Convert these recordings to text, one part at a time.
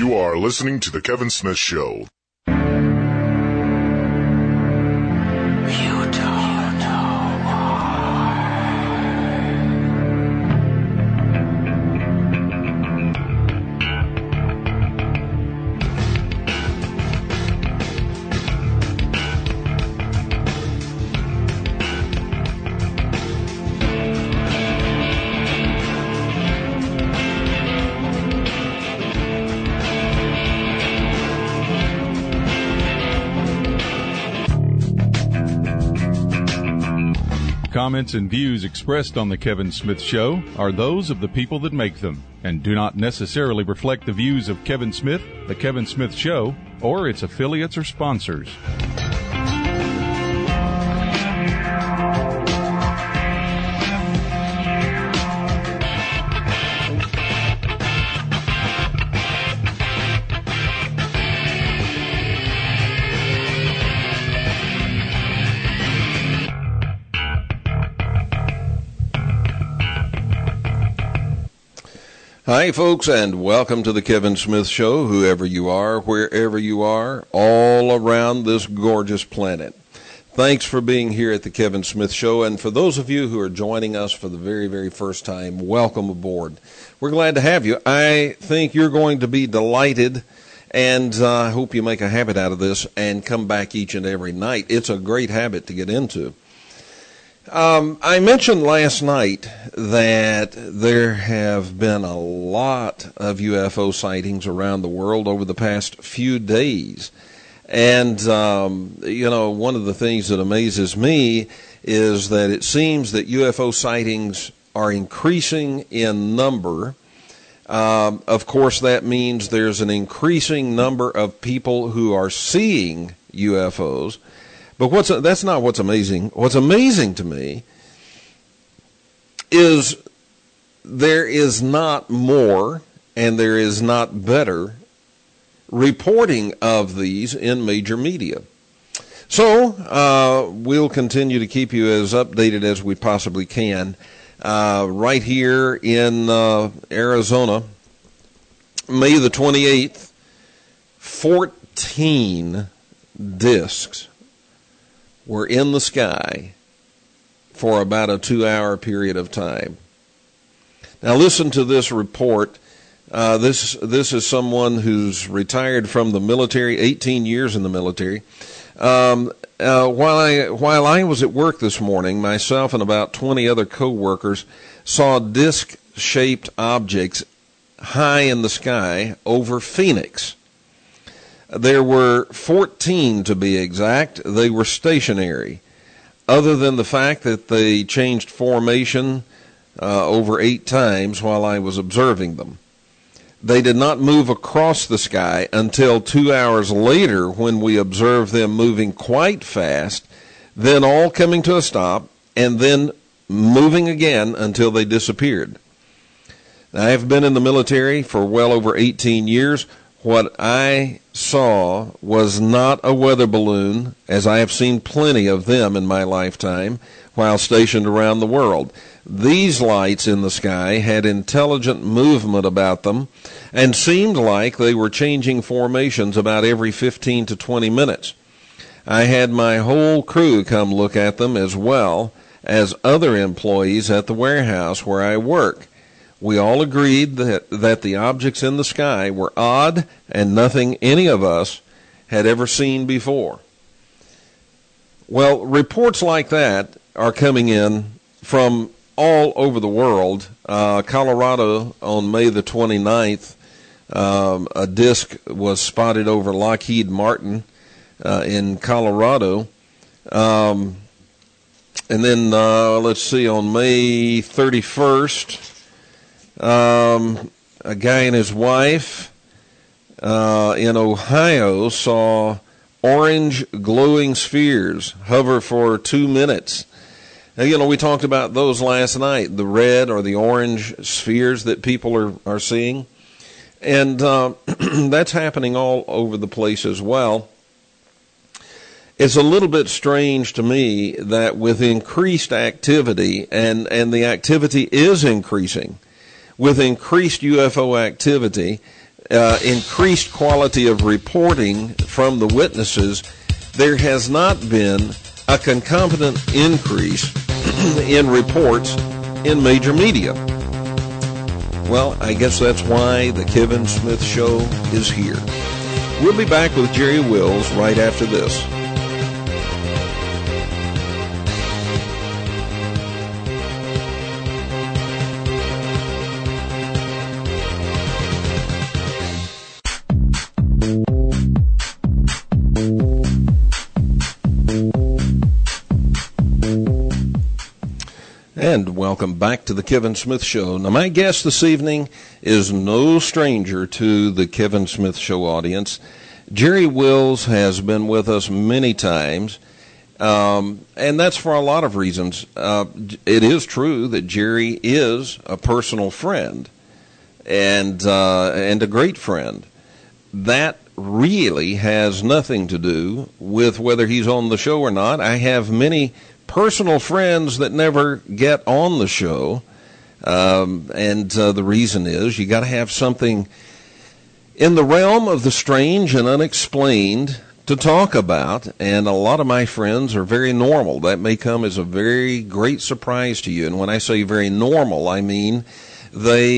You are listening to The Kevin Smith Show. Comments and views expressed on The Kevin Smith Show are those of the people that make them and do not necessarily reflect the views of Kevin Smith, The Kevin Smith Show, or its affiliates or sponsors. Hi, folks, and welcome to the Kevin Smith Show, whoever you are, wherever you are, all around this gorgeous planet. Thanks for being here at the Kevin Smith Show, and for those of you who are joining us for the very, very first time, welcome aboard. We're glad to have you. I think you're going to be delighted, and I hope you make a habit out of this and come back each and every night. It's a great habit to get into. I mentioned last night that there have been a lot of UFO sightings around the world over the past few days. And, one of the things that amazes me is that it seems that UFO sightings are increasing in number. Of course, that means there's an increasing number of people who are seeing UFOs. But that's not what's amazing. What's amazing to me is there is not more and there is not better reporting of these in major media. So we'll continue to keep you as updated as we possibly can. Right here in Arizona, May the 28th, 14 discs were in the sky for about a 2-hour period of time. Now listen to this report. This is someone who's retired from the military, 18 years in the military. While I was at work this morning, myself and about 20 other co-workers saw disc-shaped objects high in the sky over Phoenix. There were 14 to be exact. They were stationary, other than the fact that they changed formation over 8 times while I was observing them. They did not move across the sky until 2 hours later when we observed them moving quite fast, then all coming to a stop, and then moving again until they disappeared. Now, I have been in the military for well over 18 years. What I saw was not a weather balloon, as I have seen plenty of them in my lifetime while stationed around the world. These lights in the sky had intelligent movement about them and seemed like they were changing formations about every 15 to 20 minutes. I had my whole crew come look at them as well as other employees at the warehouse where I work. We all agreed that the objects in the sky were odd and nothing any of us had ever seen before. Well, reports like that are coming in from all over the world. Colorado, on May the 29th, a disc was spotted over Lockheed Martin in Colorado. And then, let's see, on May 31st, a guy and his wife in Ohio saw orange glowing spheres hover for 2 minutes. Now, we talked about those last night, the red or the orange spheres that people are seeing. And that's happening all over the place as well. It's a little bit strange to me that with increased activity, and the activity is increasing, with increased UFO activity, increased quality of reporting from the witnesses, there has not been a concomitant increase in reports in major media. Well, I guess that's why the Kevin Smith Show is here. We'll be back with Jerry Wills right after this. And welcome back to the Kevin Smith Show. Now, my guest this evening is no stranger to the Kevin Smith Show audience. Jerry Wills has been with us many times, and that's for a lot of reasons. It is true that Jerry is a personal friend and a great friend. That really has nothing to do with whether he's on the show or not. I have many personal friends that never get on the show, and the reason is you got to have something in the realm of the strange and unexplained to talk about, and a lot of my friends are very normal. That may come as a very great surprise to you, and when I say very normal, I mean they're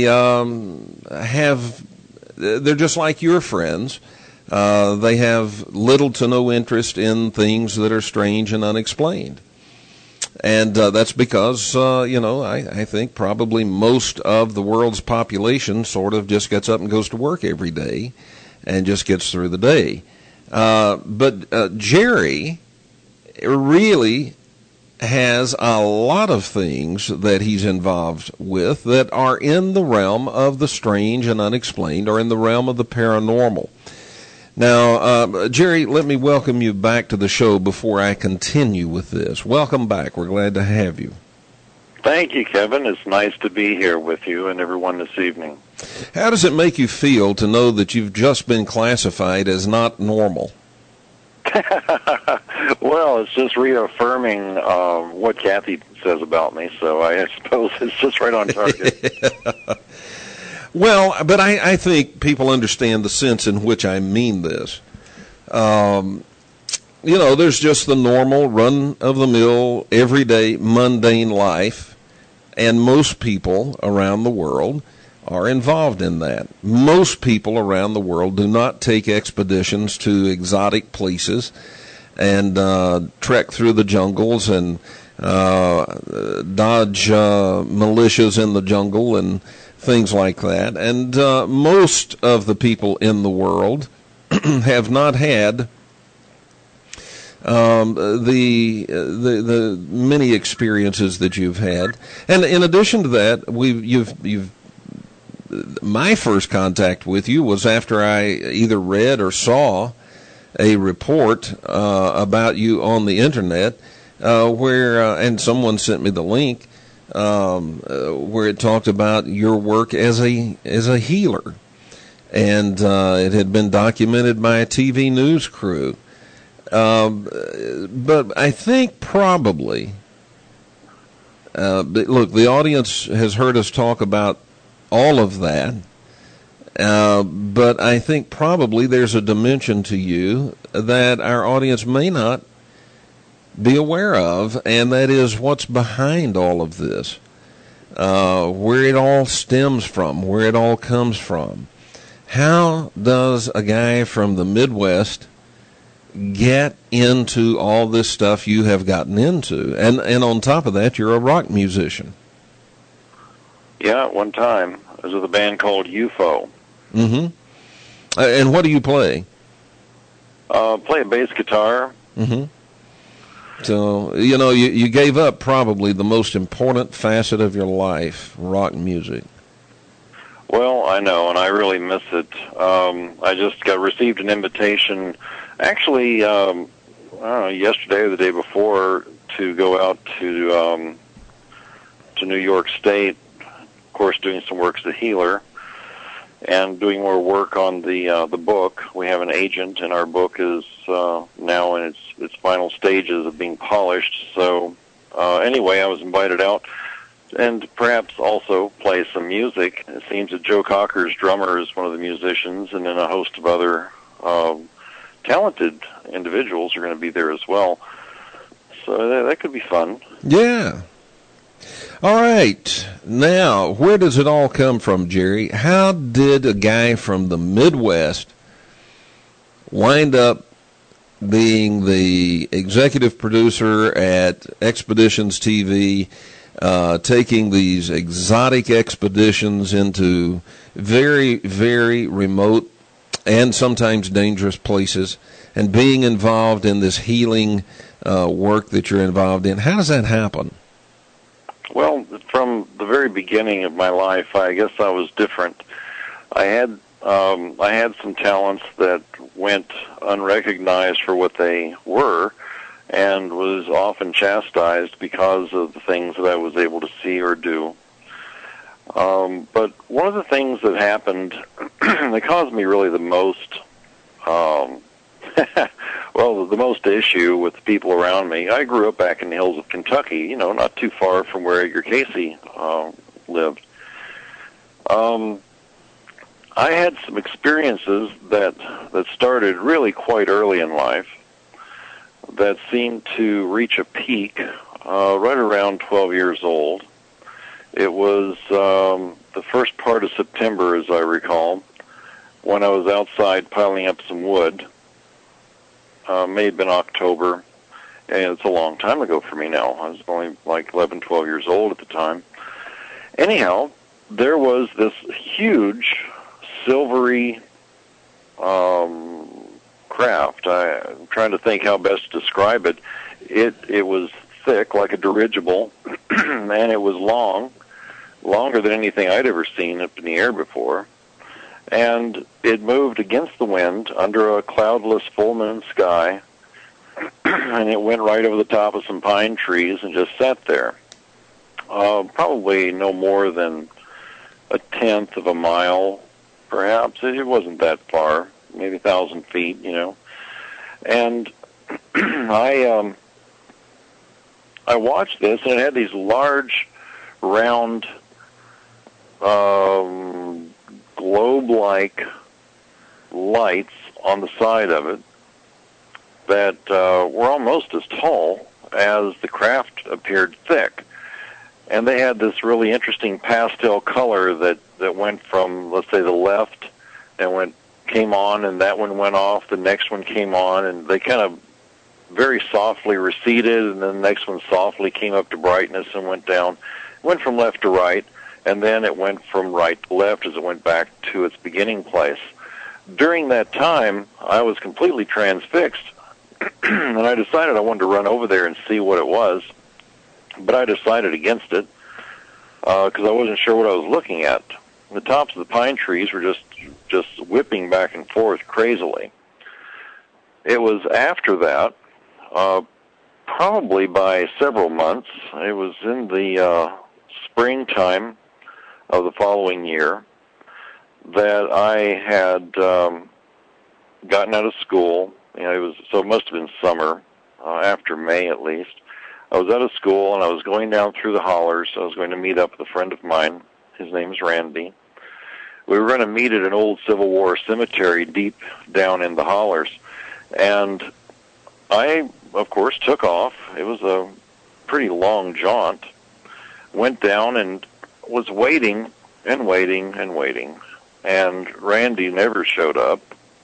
just like your friends. They have little to no interest in things that are strange and unexplained. And that's because, I think probably most of the world's population sort of just gets up and goes to work every day and just gets through the day. But Jerry really has a lot of things that he's involved with that are in the realm of the strange and unexplained, or in the realm of the paranormal. Now, Jerry, let me welcome you back to the show before I continue with this. Welcome back. We're glad to have you. Thank you, Kevin. It's nice to be here with you and everyone this evening. How does it make you feel to know that you've just been classified as not normal? Well, it's just reaffirming what Kathy says about me, so I suppose it's just right on target. Well, but I think people understand the sense in which I mean this. There's just the normal run-of-the-mill, everyday, mundane life, and most people around the world are involved in that. Most people around the world do not take expeditions to exotic places and trek through the jungles and dodge militias in the jungle and things like that. And most of the people in the world have not had the many experiences that you've had. And in addition to that, my first contact with you was after I either read or saw a report about you on the internet, where and someone sent me the link, where it talked about your work as a healer, and it had been documented by a TV news crew. But I think probably, look, the audience has heard us talk about all of that, but I think probably there's a dimension to you that our audience may not be aware of, and that is what's behind all of this, where it all stems from, where it all comes from. How does a guy from the Midwest get into all this stuff you have gotten into? And on top of that, you're a rock musician. Yeah, at one time. I was with a band called UFO. Mm-hmm. And what do you play? Play a bass guitar. Mm-hmm. So, you gave up probably the most important facet of your life, rock music. Well, I know, and I really miss it. I just received an invitation, actually, I don't know, yesterday or the day before, to go out to New York State, of course, doing some work as a healer, and doing more work on the book. We have an agent, and our book is now in its final stages of being polished. So anyway, I was invited out and perhaps also play some music. It seems that Joe Cocker's drummer is one of the musicians, and then a host of other talented individuals are going to be there as well. So that could be fun. Yeah. All right. Now, where does it all come from, Jerry? How did a guy from the Midwest wind up being the executive producer at Expeditions TV, taking these exotic expeditions into very, very remote and sometimes dangerous places, and being involved in this healing work that you're involved in? How does that happen? Well, from the very beginning of my life, I guess I was different. I had some talents that went unrecognized for what they were, and was often chastised because of the things that I was able to see or do. But one of the things that happened that caused me really the most, the most issue with the people around me. I grew up back in the hills of Kentucky, not too far from where Edgar Cayce lived. I had some experiences that started really quite early in life that seemed to reach a peak right around 12 years old. It was the first part of September, as I recall, when I was outside piling up some wood. May have been October, and it's a long time ago for me now. I was only like 11, 12 years old at the time. Anyhow, there was this huge silvery craft. I'm trying to think how best to describe it. It was thick, like a dirigible, and it was longer than anything I'd ever seen up in the air before. And it moved against the wind under a cloudless full moon sky, and it went right over the top of some pine trees and just sat there. Probably no more than a tenth of a mile, perhaps. It wasn't that far, maybe 1,000 feet, And I watched this, and it had these large, round, globe-like lights on the side of it that were almost as tall as the craft appeared thick. And they had this really interesting pastel color that went from, let's say, the left, and came on, and that one went off, the next one came on, and they kind of very softly receded, and then the next one softly came up to brightness and went down. It went from left to right, and then it went from right to left as it went back to its beginning place. During that time, I was completely transfixed, and I decided I wanted to run over there and see what it was, but I decided against it because I wasn't sure what I was looking at. The tops of the pine trees were just whipping back and forth crazily. It was after that, probably by several months, it was in the springtime of the following year, that I had gotten out of school. It must have been summer, after May at least. I was out of school, and I was going down through the hollers. I was going to meet up with a friend of mine. His name is Randy. We were going to meet at an old Civil War cemetery deep down in the hollers. And I, of course, took off. It was a pretty long jaunt. Went down and was waiting and waiting and waiting. And Randy never showed up.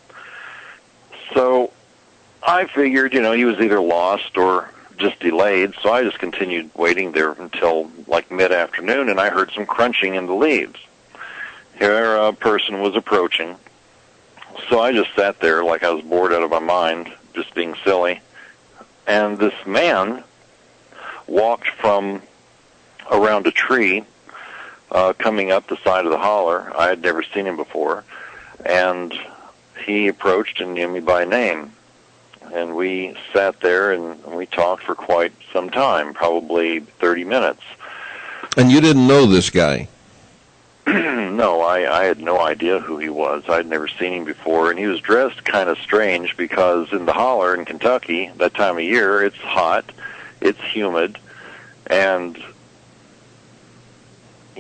So I figured, he was either lost or just delayed. So I just continued waiting there until like mid-afternoon, and I heard some crunching in the leaves. Here a person was approaching. So I just sat there like I was bored out of my mind, just being silly. And this man walked from around a tree, coming up the side of the holler. I had never seen him before. And he approached and knew me by name. And we sat there and we talked for quite some time, probably 30 minutes. And you didn't know this guy? No, I had no idea who he was. I'd never seen him before, and he was dressed kind of strange because in the holler in Kentucky, that time of year, it's hot, it's humid, and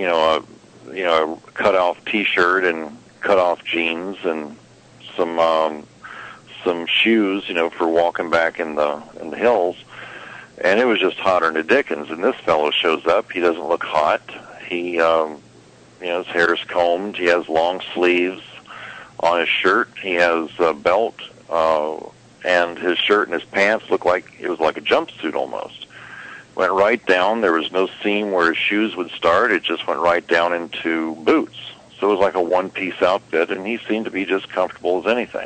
a cut off T-shirt and cut off jeans and some shoes, for walking back in the hills. And it was just hotter than the dickens. And this fellow shows up. He doesn't look hot. He, his hair is combed. He has long sleeves on his shirt. He has a belt, and his shirt and his pants looked like it was like a jumpsuit almost. Went right down. There was no seam where his shoes would start. It just went right down into boots. So it was like a one-piece outfit, and he seemed to be just comfortable as anything.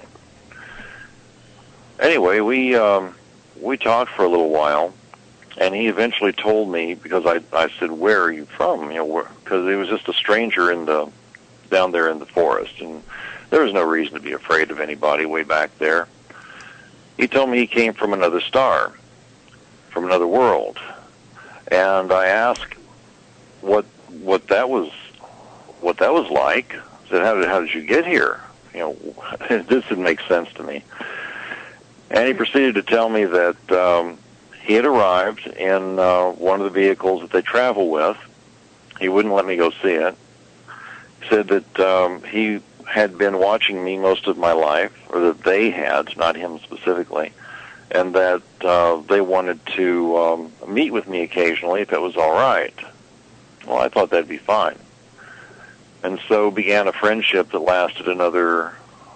Anyway, we talked for a little while, and he eventually told me, because I said, "Where are you from?" Because he was just a stranger down there in the forest, and there was no reason to be afraid of anybody way back there. He told me he came from another star, from another world, and I asked what that was like. I said, "How did you get here?" This didn't make sense to me. And he proceeded to tell me that he had arrived in one of the vehicles that they travel with. He wouldn't let me go see it. He said that he had been watching me most of my life, or that they had, not him specifically, and that they wanted to meet with me occasionally if it was all right. Well, I thought that'd be fine. And so began a friendship that lasted another,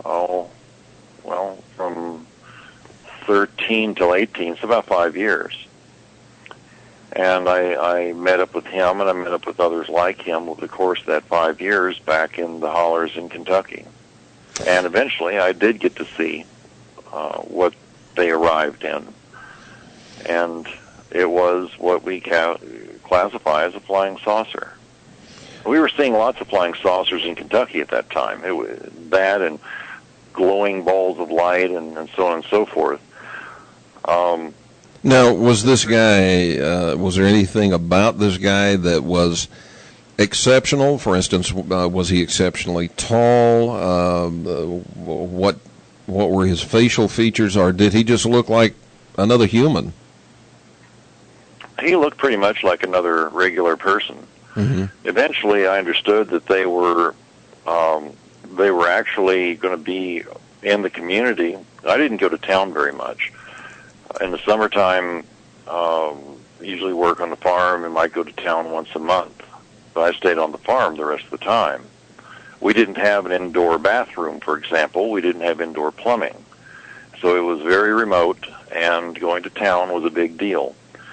from 13 till 18, so about 5 years. And I met up with him, and I met up with others like him over the course of that 5 years back in the hollers in Kentucky. And eventually I did get to see what they arrived in. And it was what we classify as a flying saucer. We were seeing lots of flying saucers in Kentucky at that time. It was that and glowing balls of light and so on and so forth. Now, was this guy, was there anything about this guy that was exceptional? For instance, was he exceptionally tall? What were his facial features, or did he just look like another human? He looked pretty much like another regular person. Mm-hmm. Eventually, I understood that they were actually going to be in the community. I didn't go to town very much. In the summertime, usually work on the farm and might go to town once a month. But I stayed on the farm the rest of the time. We didn't have an indoor bathroom, for example. We didn't have indoor plumbing. So it was very remote, and going to town was a big deal.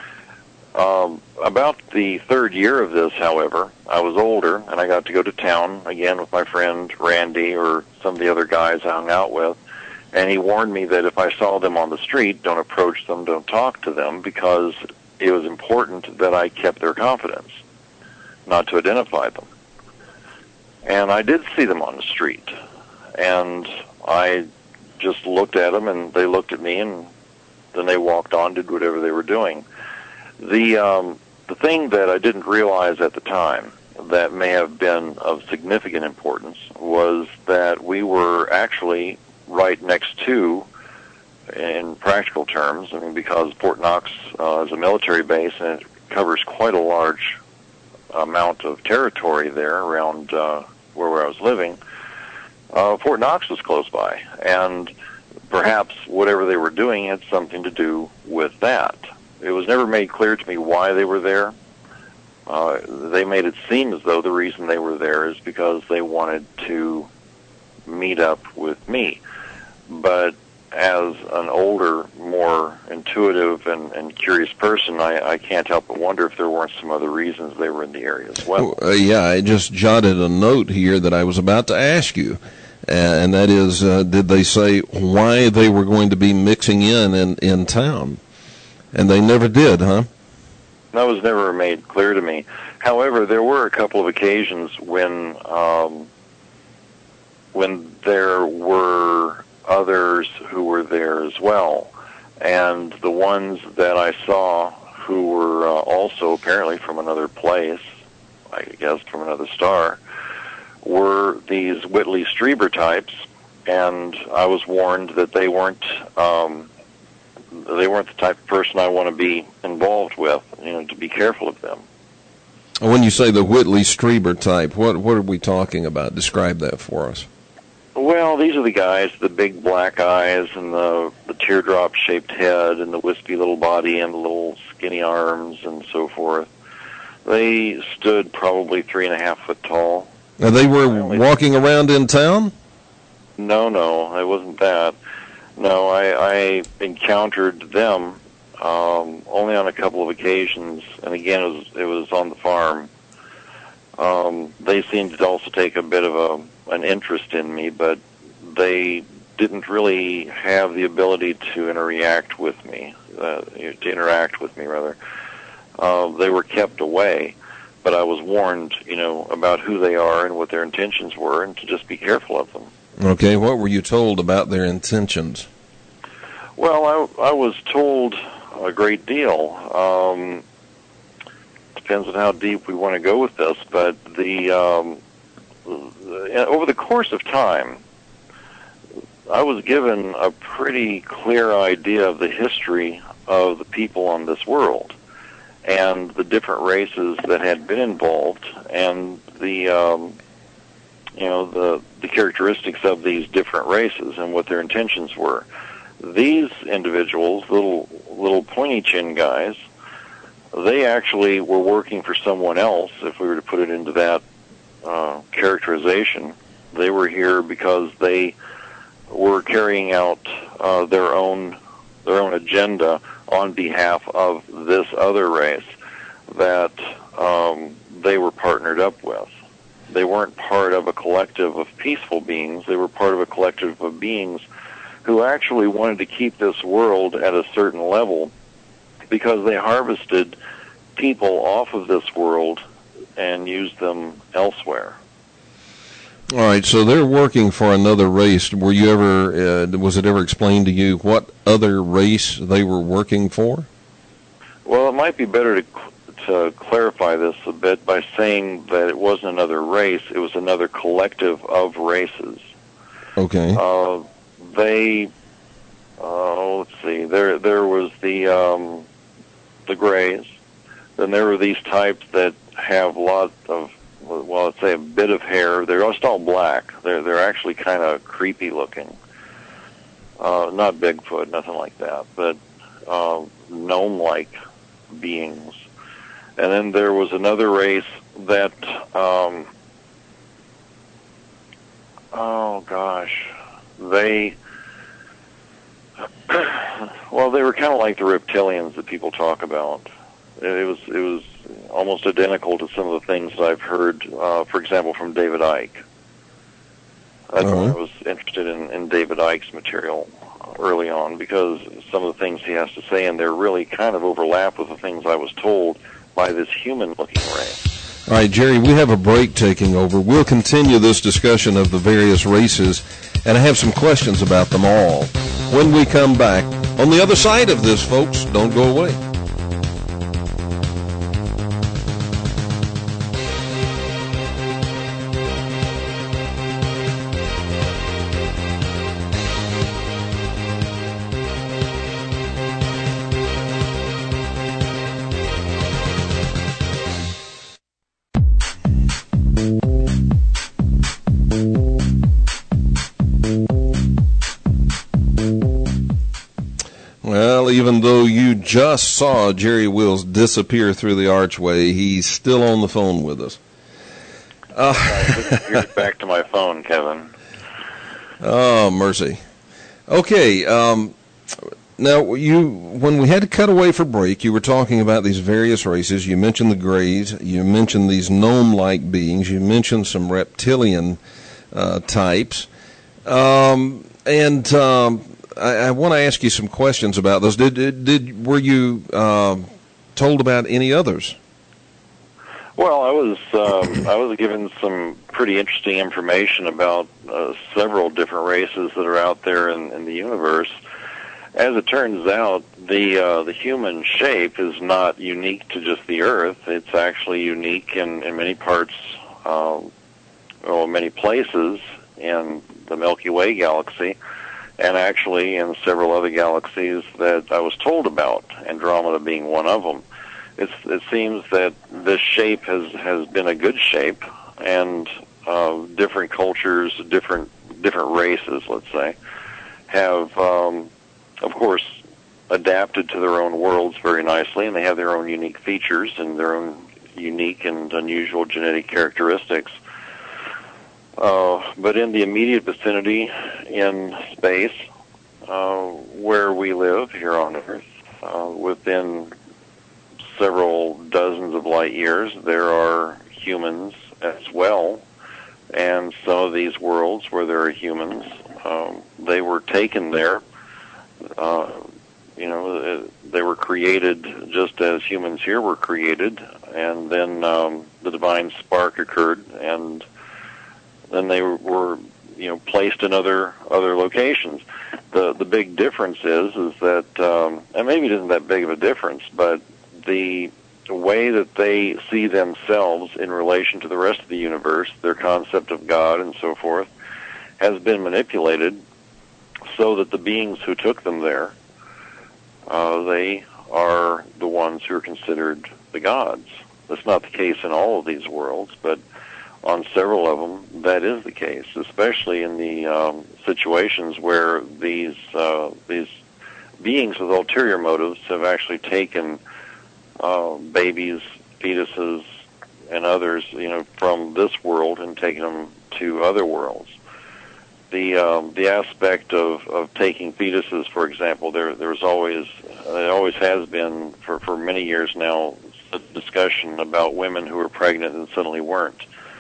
About the third year of this, however, I was older, and I got to go to town again with my friend Randy or some of the other guys I hung out with. And he warned me that if I saw them on the street, don't approach them, don't talk to them, because it was important that I kept their confidence, not to identify them. And I did see them on the street. And I just looked at them, and they looked at me, and then they walked on, did whatever they were doing. The thing that I didn't realize at the time that may have been of significant importance was that we were actually right next to, in practical terms, because Fort Knox is a military base, and it covers quite a large amount of territory there around where I was living. Fort Knox was close by, and perhaps whatever they were doing had something to do with that. It was never made clear to me why they were there. They made it seem as though the reason they were there is because they wanted to meet up with me. But as an older, more intuitive and curious person, I can't help but wonder if there weren't some other reasons they were in the area as well. Yeah, I just jotted a note here that I was about to ask you, and that is, did they say why they were going to be mixing in town? And they never did, huh? That was never made clear to me. However, there were a couple of occasions when there were others who were there as well. And the ones that I saw who were also apparently from another place, I guess from another star, were these Whitley Strieber types, and I was warned that they weren't the type of person I want to be involved with, to be careful of them. When you say the Whitley Strieber type, what are we talking about? Describe that for us. Well, these are the guys, the big black eyes and the teardrop-shaped head and the wispy little body and the little skinny arms and so forth. They stood probably 3.5 foot tall. Now, they were walking around in town? No, it wasn't that. No, I encountered them only on a couple of occasions, and again, it was on the farm. They seemed to also take a bit of an interest in me, but they didn't really have the ability to interact with me. They were kept away, but I was warned, about who they are and what their intentions were, and to just be careful of them. Okay, what were you told about their intentions? Well, I was told a great deal. Depends on how deep we want to go with this, but over the course of time, I was given a pretty clear idea of the history of the people on this world and the different races that had been involved and the characteristics of these different races and what their intentions were. These individuals, little pointy chin guys, they actually were working for someone else, if we were to put it into that characterization. They were here because they were carrying out their own agenda on behalf of this other race that they were partnered up with. They weren't part of a collective of peaceful beings. They were part of a collective of beings who actually wanted to keep this world at a certain level because they harvested people off of this world and used them elsewhere. All right, so they're working for another race. Were you ever? Was it ever explained to you what other race they were working for? Well, it might be better to clarify this a bit by saying that it wasn't another race; it was another collective of races. Okay. Let's see. There was the Greys. Then there were these types that have lots of, well, let's say a bit of hair. They're just all black. They're actually kind of creepy looking. Not Bigfoot, nothing like that, but gnome-like beings. And then there was another race that, they were kind of like the reptilians that people talk about. It was almost identical to some of the things that I've heard, for example, from David Icke. That's why I was interested in David Icke's material early on, because some of the things he has to say in there really kind of overlap with the things I was told by this human-looking race. All right, Jerry, we have a break taking over. We'll continue this discussion of the various races, and I have some questions about them all when we come back. On the other side of this, folks, don't go away. Even though you just saw Jerry Wills disappear through the archway, he's still on the phone with us. Here's back to my phone, Kevin. Oh, mercy. Okay, now when we had to cut away for break, you were talking about these various races. You mentioned the Greys. You mentioned these gnome-like beings. You mentioned some reptilian types. I want to ask you some questions about those. Were you told about any others? Well, I was given some pretty interesting information about several different races that are out there in the universe. As it turns out, the human shape is not unique to just the Earth. It's actually unique in many parts, many places in the Milky Way galaxy, and actually in several other galaxies that I was told about, Andromeda being one of them. it seems that this shape has been a good shape, and different cultures, different races, let's say, have of course adapted to their own worlds very nicely, and they have their own unique features and their own unique and unusual genetic characteristics. But in the immediate vicinity, in space, where we live here on Earth, within several dozens of light years, there are humans as well. And some of these worlds where there are humans, they were taken there. They were created just as humans here were created, and then the divine spark occurred, and then they were placed in other locations. The big difference is that, and maybe it isn't that big of a difference, but the way that they see themselves in relation to the rest of the universe, their concept of God and so forth, has been manipulated so that the beings who took them there, they are the ones who are considered the gods. That's not the case in all of these worlds, but on several of them, that is the case, especially in the situations where these beings with ulterior motives have actually taken babies, fetuses, and others, from this world and taken them to other worlds. The aspect of taking fetuses, for example, it always has been for many years now, a discussion about women who are pregnant and suddenly weren't.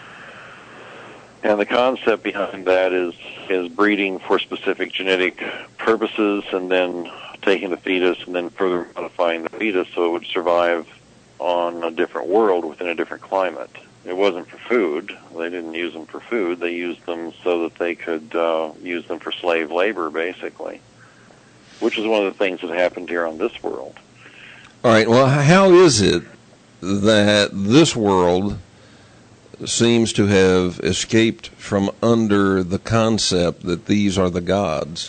And the concept behind that is breeding for specific genetic purposes, and then taking the fetus and then further modifying the fetus so it would survive on a different world within a different climate. It wasn't for food. They didn't use them for food. They used them so that they could use them for slave labor, basically, which is one of the things that happened here on this world. All right. Well, how is it that this world seems to have escaped from under the concept that these are the gods?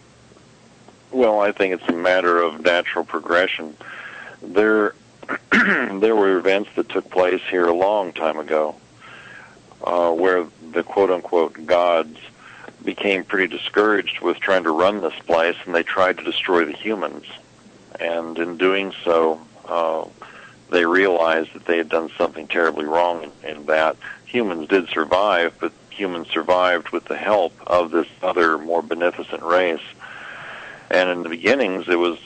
Well, I think it's a matter of natural progression. There were events that took place here a long time ago where the quote-unquote gods became pretty discouraged with trying to run this place, and they tried to destroy the humans. And in doing so, they realized that they had done something terribly wrong in that humans did survive, but humans survived with the help of this other, more beneficent race. And in the beginnings, it was,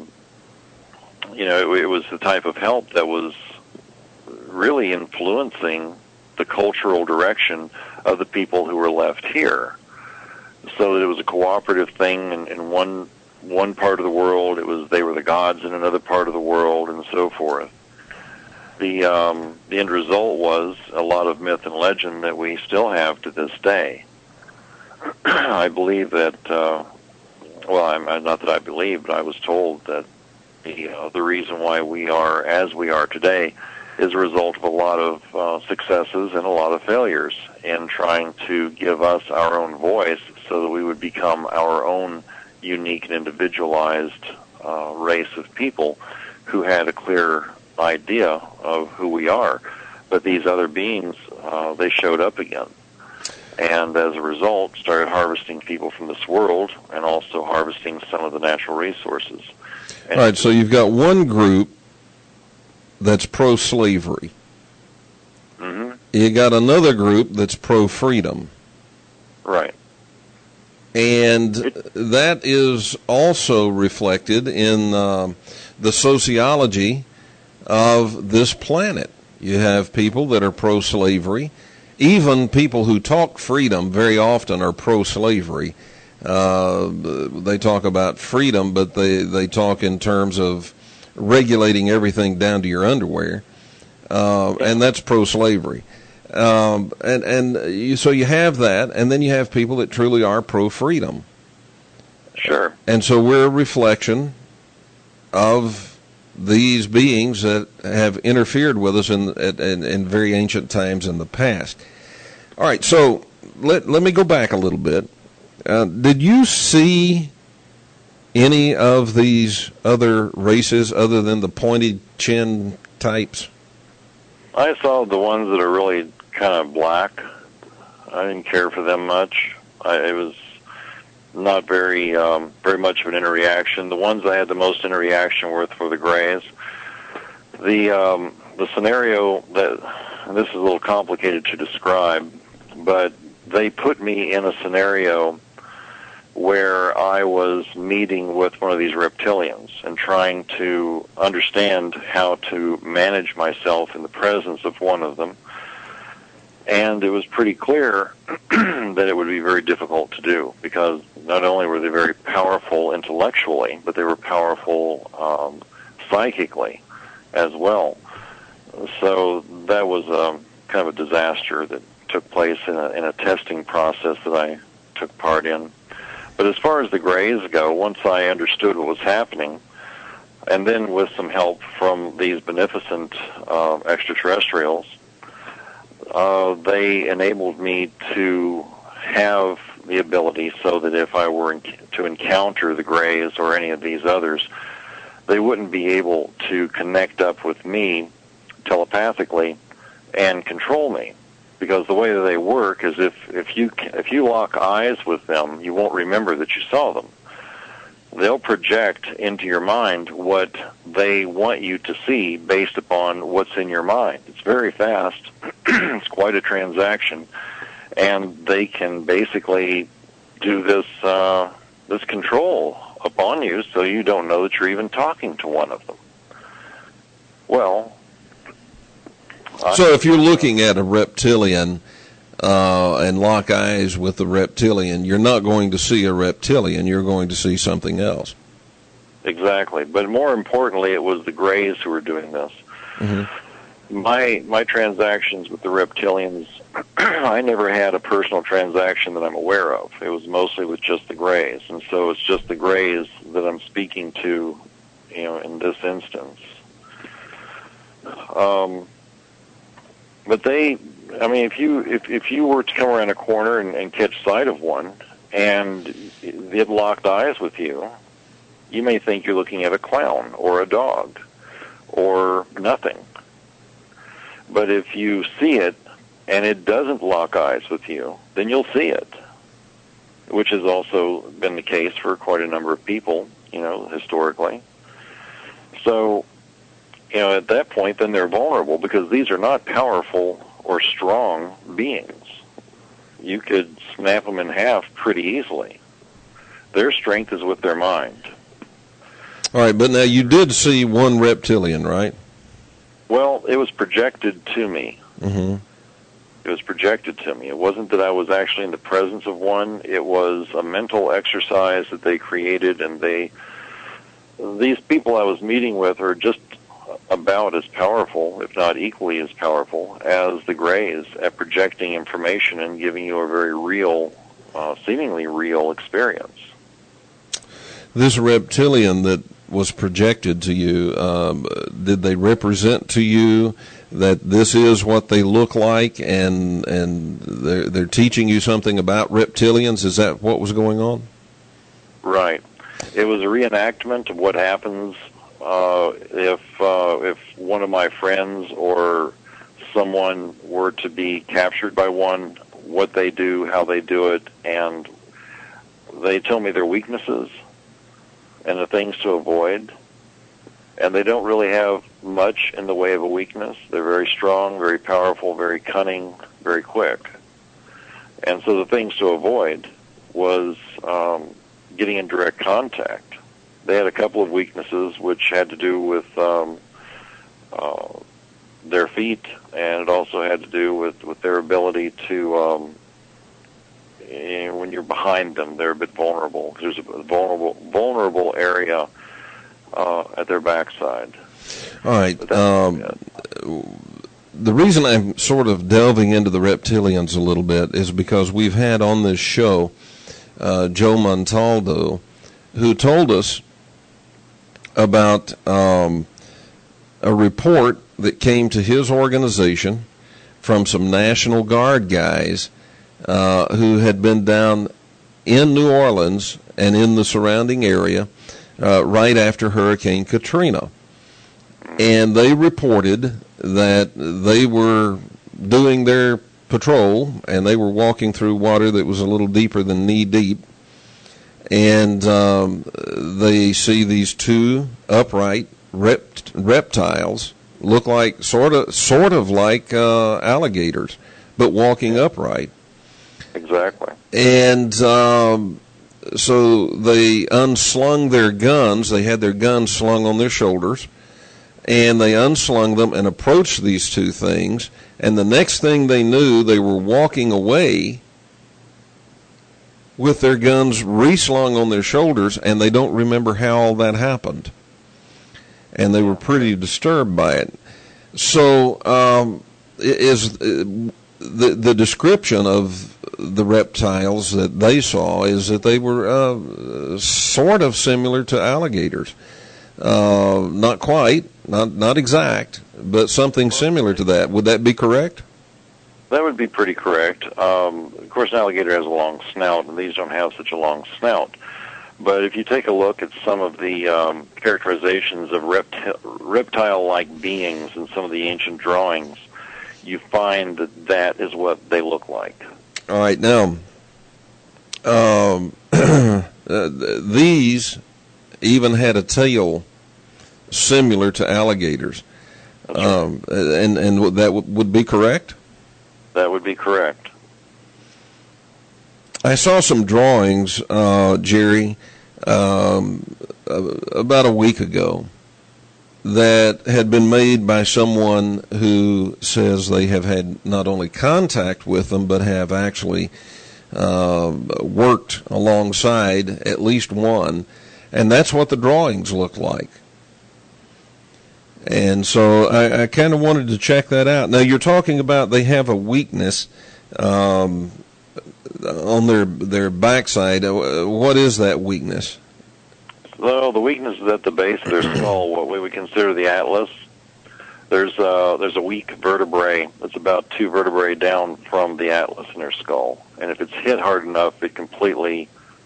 it was the type of help that was really influencing the cultural direction of the people who were left here. So that it was a cooperative thing in one part of the world. They were the gods in another part of the world, and so forth. The end result was a lot of myth and legend that we still have to this day. I believe that. Not that I believe, but I was told that the reason why we are as we are today is a result of a lot of successes and a lot of failures in trying to give us our own voice so that we would become our own unique and individualized race of people who had a clear idea of who we are. But these other beings, they showed up again. And as a result, started harvesting people from this world and also harvesting some of the natural resources. All right, so you've got one group that's pro-slavery. Mm-hmm. You got another group that's pro-freedom. Right. And that is also reflected in the sociology of this planet. You have people that are pro-slavery. Even people who talk freedom very often are pro-slavery. They talk about freedom, but they talk in terms of regulating everything down to your underwear, and that's pro-slavery. So you have that, and then you have people that truly are pro-freedom. Sure. And so we're a reflection of these beings that have interfered with us in very ancient times in the past. All right, so let me go back a little bit. Did you see any of these other races other than the pointed chin types? I saw the ones that are really kind of black. I didn't care for them much. It was not very much of an interaction. The ones I had the most interaction with were the grays. The scenario and this is a little complicated to describe, but they put me in a scenario where I was meeting with one of these reptilians and trying to understand how to manage myself in the presence of one of them. And it was pretty clear that it would be very difficult to do, because not only were they very powerful intellectually, but they were powerful psychically as well. So that was kind of a disaster that took place in a testing process that I took part in. But as far as the grays go, once I understood what was happening, and then with some help from these beneficent extraterrestrials, they enabled me to have the ability so that if I were to encounter the grays or any of these others, they wouldn't be able to connect up with me telepathically and control me. Because the way that they work is if you lock eyes with them, you won't remember that you saw them. They'll project into your mind what they want you to see based upon what's in your mind. It's very fast. It's quite a transaction. And they can basically do this control upon you so you don't know that you're even talking to one of them. Well, so if you're looking at a reptilian and lock eyes with the reptilian, you're not going to see a reptilian. You're going to see something else. Exactly. But more importantly, it was the grays who were doing this. Mm-hmm. My transactions with the reptilians, I never had a personal transaction that I'm aware of. It was mostly with just the grays. And so it's just the grays that I'm speaking to, in this instance. But if you were to come around a corner and catch sight of one, and it locked eyes with you, you may think you're looking at a clown or a dog or nothing. But if you see it and it doesn't lock eyes with you, then you'll see it, which has also been the case for quite a number of people, historically. So, at that point, then they're vulnerable, because these are not powerful or strong beings. You could snap them in half pretty easily. Their strength is with their mind. All right, but now you did see one reptilian, right? Well, it was projected to me. Mm-hmm. It was projected to me. It wasn't that I was actually in the presence of one. It was a mental exercise that they created, and these people I was meeting with are just about as powerful, if not equally as powerful, as the grays at projecting information and giving you a very real, seemingly real experience. This reptilian that was projected to you, did they represent to you that this is what they look like, and they're teaching you something about reptilians? Is that what was going on? Right. It was a reenactment of what happens if one of my friends or someone were to be captured by one, what they do, how they do it, and they tell me their weaknesses and the things to avoid. And they don't really have much in the way of a weakness. They're very strong, very powerful, very cunning, very quick. And so the things to avoid was getting in direct contact. They had a couple of weaknesses which had to do with their feet, and it also had to do with their ability to, when you're behind them, they're a bit vulnerable. There's a vulnerable area at their backside. All right. The reason I'm sort of delving into the reptilians a little bit is because we've had on this show Joe Montaldo, who told us about a report that came to his organization from some National Guard guys who had been down in New Orleans and in the surrounding area right after Hurricane Katrina. And they reported that they were doing their patrol, and they were walking through water that was a little deeper than knee deep. And they see these two upright reptiles, look like sort of like alligators, but walking upright. Exactly. And so they unslung their guns. They had their guns slung on their shoulders, and they unslung them and approached these two things. And the next thing they knew, they were walking away with their guns reslung on their shoulders, and they don't remember how all that happened. And they were pretty disturbed by it. So the description of the reptiles that they saw is that they were sort of similar to alligators. Not quite, not exact, but something similar to that. Would that be correct? That would be pretty correct. Of course, an alligator has a long snout, and these don't have such a long snout. But if you take a look at some of the characterizations of reptile-like beings in some of the ancient drawings, you find that that is what they look like. All right, now, these even had a tail similar to alligators. And that would be correct? That would be correct. I saw some drawings, Jerry, about a week ago that had been made by someone who says they have had not only contact with them, but have actually worked alongside at least one, and that's what the drawings look like. And so I kind of wanted to check that out. Now, you're talking about they have a weakness on their backside. What is that weakness? Well, the weakness is at the base of their skull, what we would consider the atlas. There's a weak vertebrae that's about 2 vertebrae down from the atlas in their skull. And if it's hit hard enough, it completely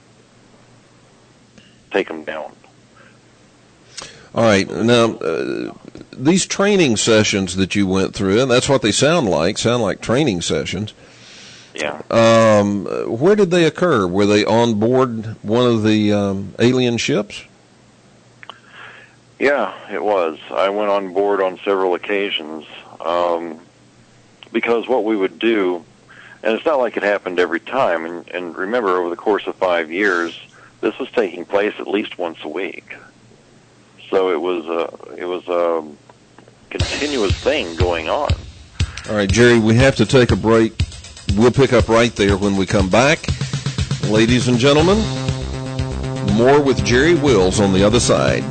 take them down. All right. Now, these training sessions that you went through, and that's what they sound like training sessions. Yeah. Where did they occur? Were they on board one of the alien ships? Yeah, it was. I went on board on several occasions because what we would do, and it's not like it happened every time, and remember, over the course of 5 years, this was taking place at least once a week. So it was a continuous thing going on. All right, Jerry, we have to take a break. We'll pick up right there when we come back. Ladies and gentlemen, more with Jerry Wills on the other side.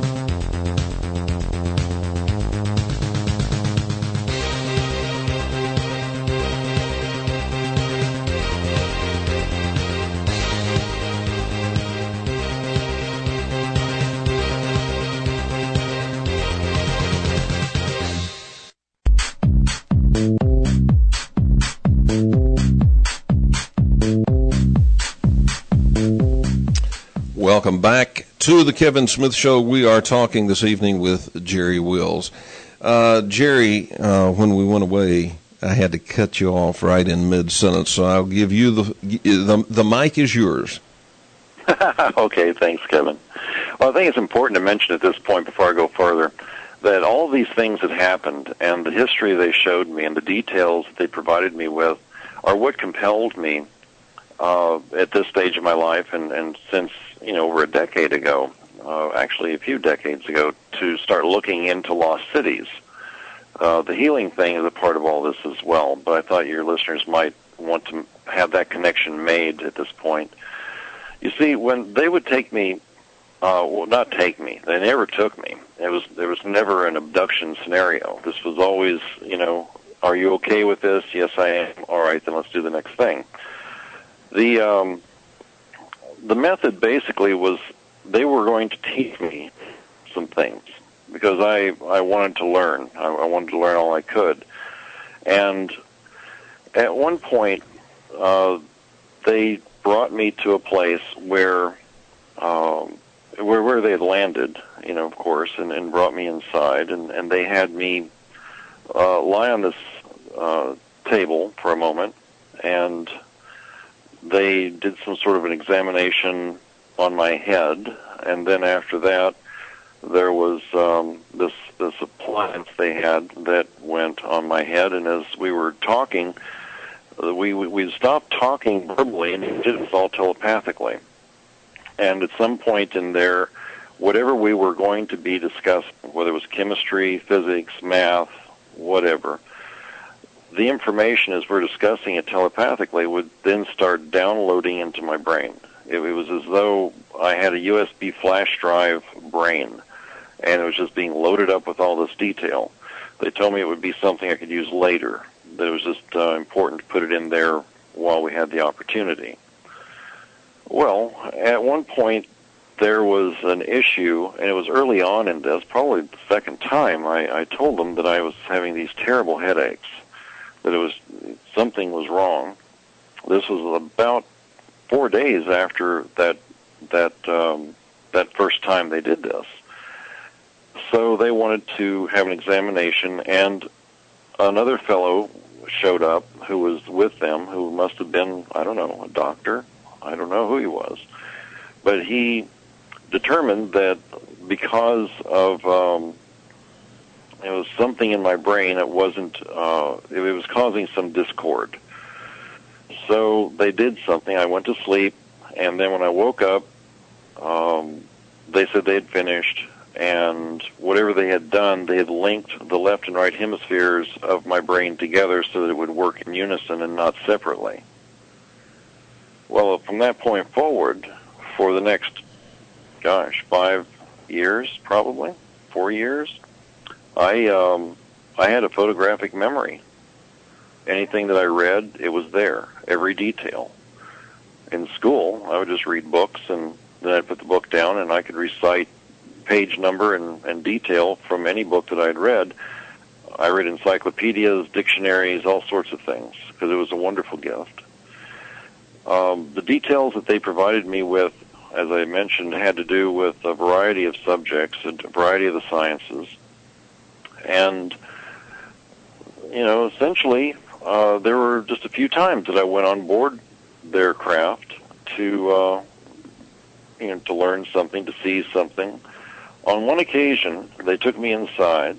Welcome back to the Kevin Smith Show. We are talking this evening with Jerry Wills. Jerry, when we went away, I had to cut you off right in mid-sentence, so I'll give you the mic is yours. Okay, thanks, Kevin. Well, I think it's important to mention at this point before I go further that all of these things that happened and the history they showed me and the details that they provided me with are what compelled me at this stage of my life and since, over a decade ago, actually a few decades ago, to start looking into lost cities. The healing thing is a part of all this as well, but I thought your listeners might want to have that connection made at this point. You see, when they would take me, not take me, they never took me. There was never an abduction scenario. This was always, are you okay with this? Yes, I am. All right, then let's do the next thing. The method basically was they were going to teach me some things because I wanted to learn. I wanted to learn all I could. And at one point, they brought me to a place where they had landed, of course, and brought me inside, and they had me lie on this table for a moment, and they did some sort of an examination on my head, and then after that, there was this appliance they had that went on my head, and as we were talking, we stopped talking verbally, and we did it all telepathically. And at some point in there, whatever we were going to be discussing, whether it was chemistry, physics, math, whatever, the information as we're discussing it telepathically would then start downloading into my brain. It was as though I had a USB flash drive brain, and it was just being loaded up with all this detail. They told me it would be something I could use later, that it was just important to put it in there while we had the opportunity. Well, at one point, there was an issue, and it was early on in this, probably the second time, I told them that I was having these terrible headaches, that something was wrong. This was about 4 days after that first time they did this. So they wanted to have an examination, and another fellow showed up who was with them, who must have been, I don't know, a doctor. I don't know who he was. But he determined that because of it was something in my brain that wasn't, it was causing some discord. So they did something. I went to sleep, and then when I woke up, they said they had finished, and whatever they had done, they had linked the left and right hemispheres of my brain together so that it would work in unison and not separately. Well, from that point forward, for the next, 5 years, probably, 4 years, I had a photographic memory. Anything that I read, it was there, every detail. In school, I would just read books, and then I'd put the book down, and I could recite page number and detail from any book that I'd read. I read encyclopedias, dictionaries, all sorts of things, because it was a wonderful gift. The details that they provided me with, as I mentioned, had to do with a variety of subjects, a variety of the sciences. And, essentially, there were just a few times that I went on board their craft to learn something, to see something. On one occasion, they took me inside,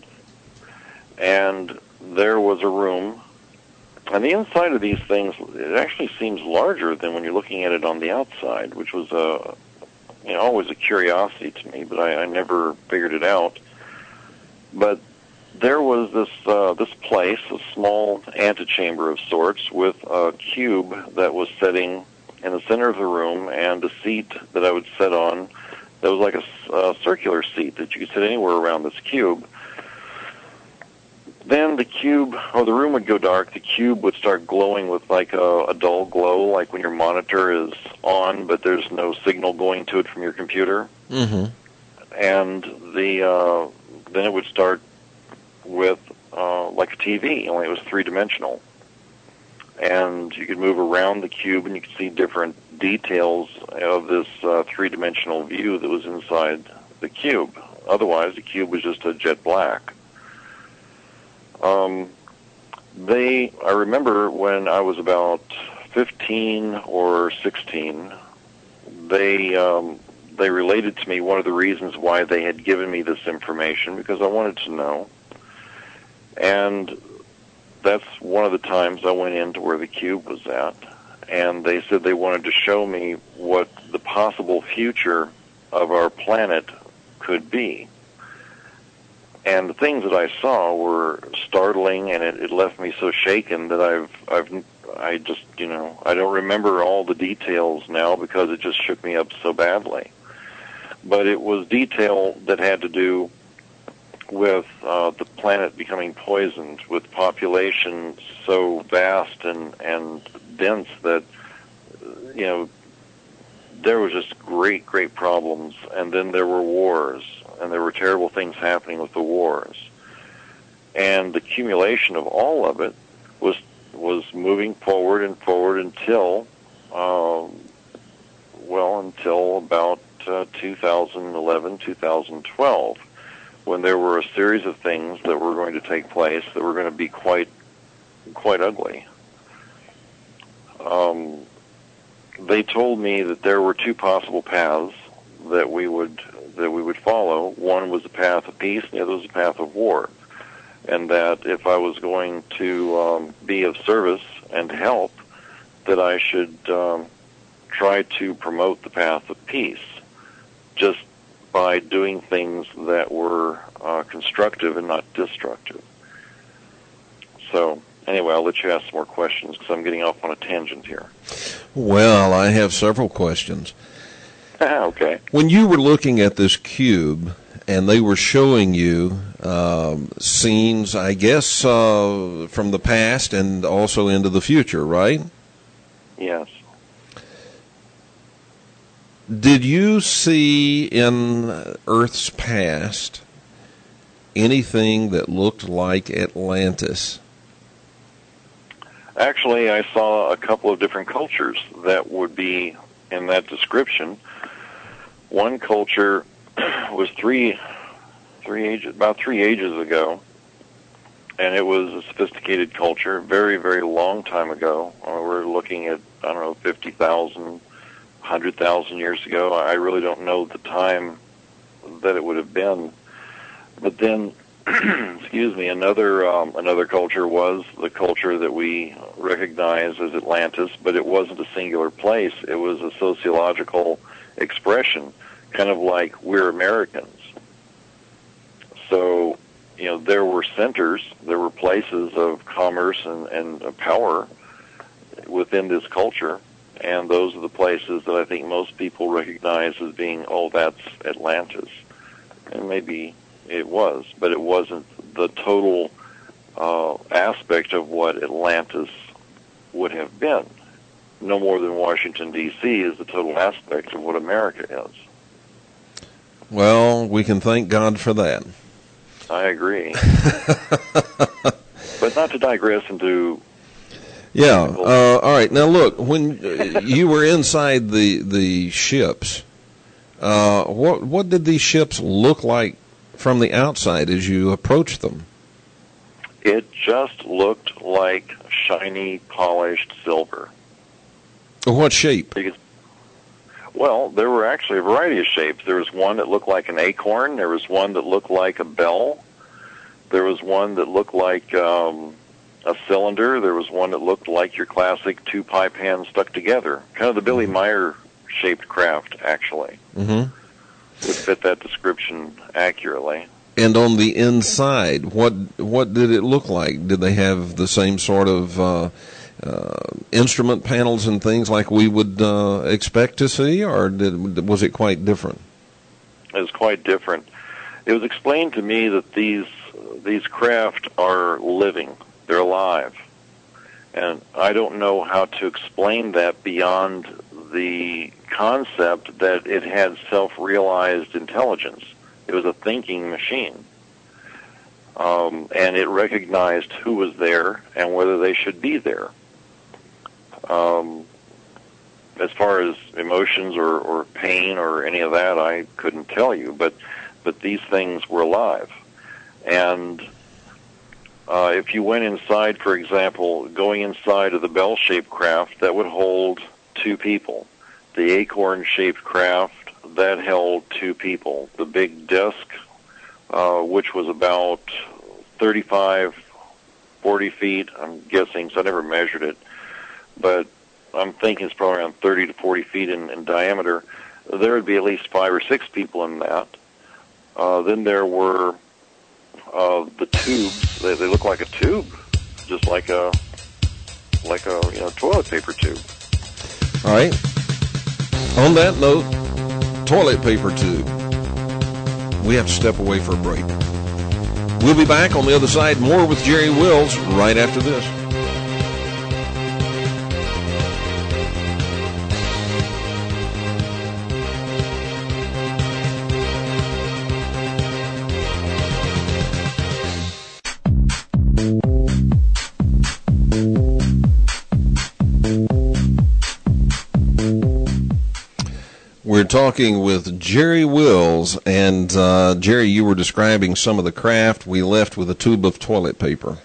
and there was a room. And the inside of these things, it actually seems larger than when you're looking at it on the outside, which was always a curiosity to me, but I never figured it out. But there was this place, a small antechamber of sorts, with a cube that was sitting in the center of the room, and a seat that I would sit on that was like a circular seat that you could sit anywhere around this cube. Then the cube, or the room would go dark, the cube would start glowing with like a dull glow, like when your monitor is on, but there's no signal going to it from your computer. Mm-hmm. And then it would start with like a TV, only it was three-dimensional. And you could move around the cube, and you could see different details of this three-dimensional view that was inside the cube. Otherwise, the cube was just a jet black. I remember when I was about 15 or 16, they related to me one of the reasons why they had given me this information, because I wanted to know. And that's one of the times I went into where the cube was at, and they said they wanted to show me what the possible future of our planet could be. And the things that I saw were startling, and it left me so shaken that I just, I don't remember all the details now because it just shook me up so badly. But it was detail that had to do with the planet becoming poisoned, with population so vast and dense that, there was just great, great problems. And then there were wars, and there were terrible things happening with the wars. And the accumulation of all of it was moving forward and forward until until about 2011, 2012, when there were a series of things that were going to take place that were going to be quite ugly. They told me that there were two possible paths that we would follow. One was the path of peace, and the other was the path of war. And that if I was going to be of service and help, that I should try to promote the path of peace, just by doing things that were constructive and not destructive. So anyway, I'll let you ask some more questions because I'm getting off on a tangent here. Well, I have several questions. Okay. When you were looking at this cube and they were showing you scenes, I guess, from the past and also into the future, right? Yes. Did you see in Earth's past anything that looked like Atlantis? Actually, I saw a couple of different cultures that would be in that description. One culture was about three ages ago, and it was a sophisticated culture, very, very long time ago. We're looking at, 50,000, 100,000 years ago. I really don't know the time that it would have been. But then, excuse me, another culture was the culture that we recognize as Atlantis, but it wasn't a singular place. It was a sociological expression, kind of like we're Americans. So, there were centers, there were places of commerce and power within this culture, and those are the places that I think most people recognize as being, that's Atlantis. And maybe it was, but it wasn't the total aspect of what Atlantis would have been. No more than Washington, D.C. is the total aspect of what America is. Well, we can thank God for that. I agree. But not to digress into... Yeah. All right. Now, look, when you were inside the ships, what did these ships look like from the outside as you approached them? It just looked like shiny, polished silver. What shape? Well, there were actually a variety of shapes. There was one that looked like an acorn. There was one that looked like a bell. There was one that looked like a cylinder. There was one that looked like your classic two pipe hands stuck together. Kind of the Billy Meyer-shaped craft, actually. Mm-hmm. Would fit that description accurately. And on the inside, what did it look like? Did they have the same sort of instrument panels and things like we would expect to see, or was it quite different? It was quite different. It was explained to me that these craft are living. They're alive. And I don't know how to explain that beyond the concept that it had self-realized intelligence. It was a thinking machine. And it recognized who was there and whether they should be there. As far as emotions or pain or any of that, I couldn't tell you, but these things were alive. And if you went inside, for example, going inside of the bell-shaped craft, that would hold two people. The acorn-shaped craft, that held two people. The big disc, which was about 35, 40 feet, I'm guessing, so I never measured it, but I'm thinking it's probably around 30 to 40 feet in diameter. There would be at least 5 or 6 people in that. Then there were the tubes. They look like a tube, just like a toilet paper tube. All right. On that note, toilet paper tube. We have to step away for a break. We'll be back on the other side. More with Jerry Wills right after this. talking with Jerry Wills, and Jerry, you were describing some of the craft. We left with a tube of toilet paper.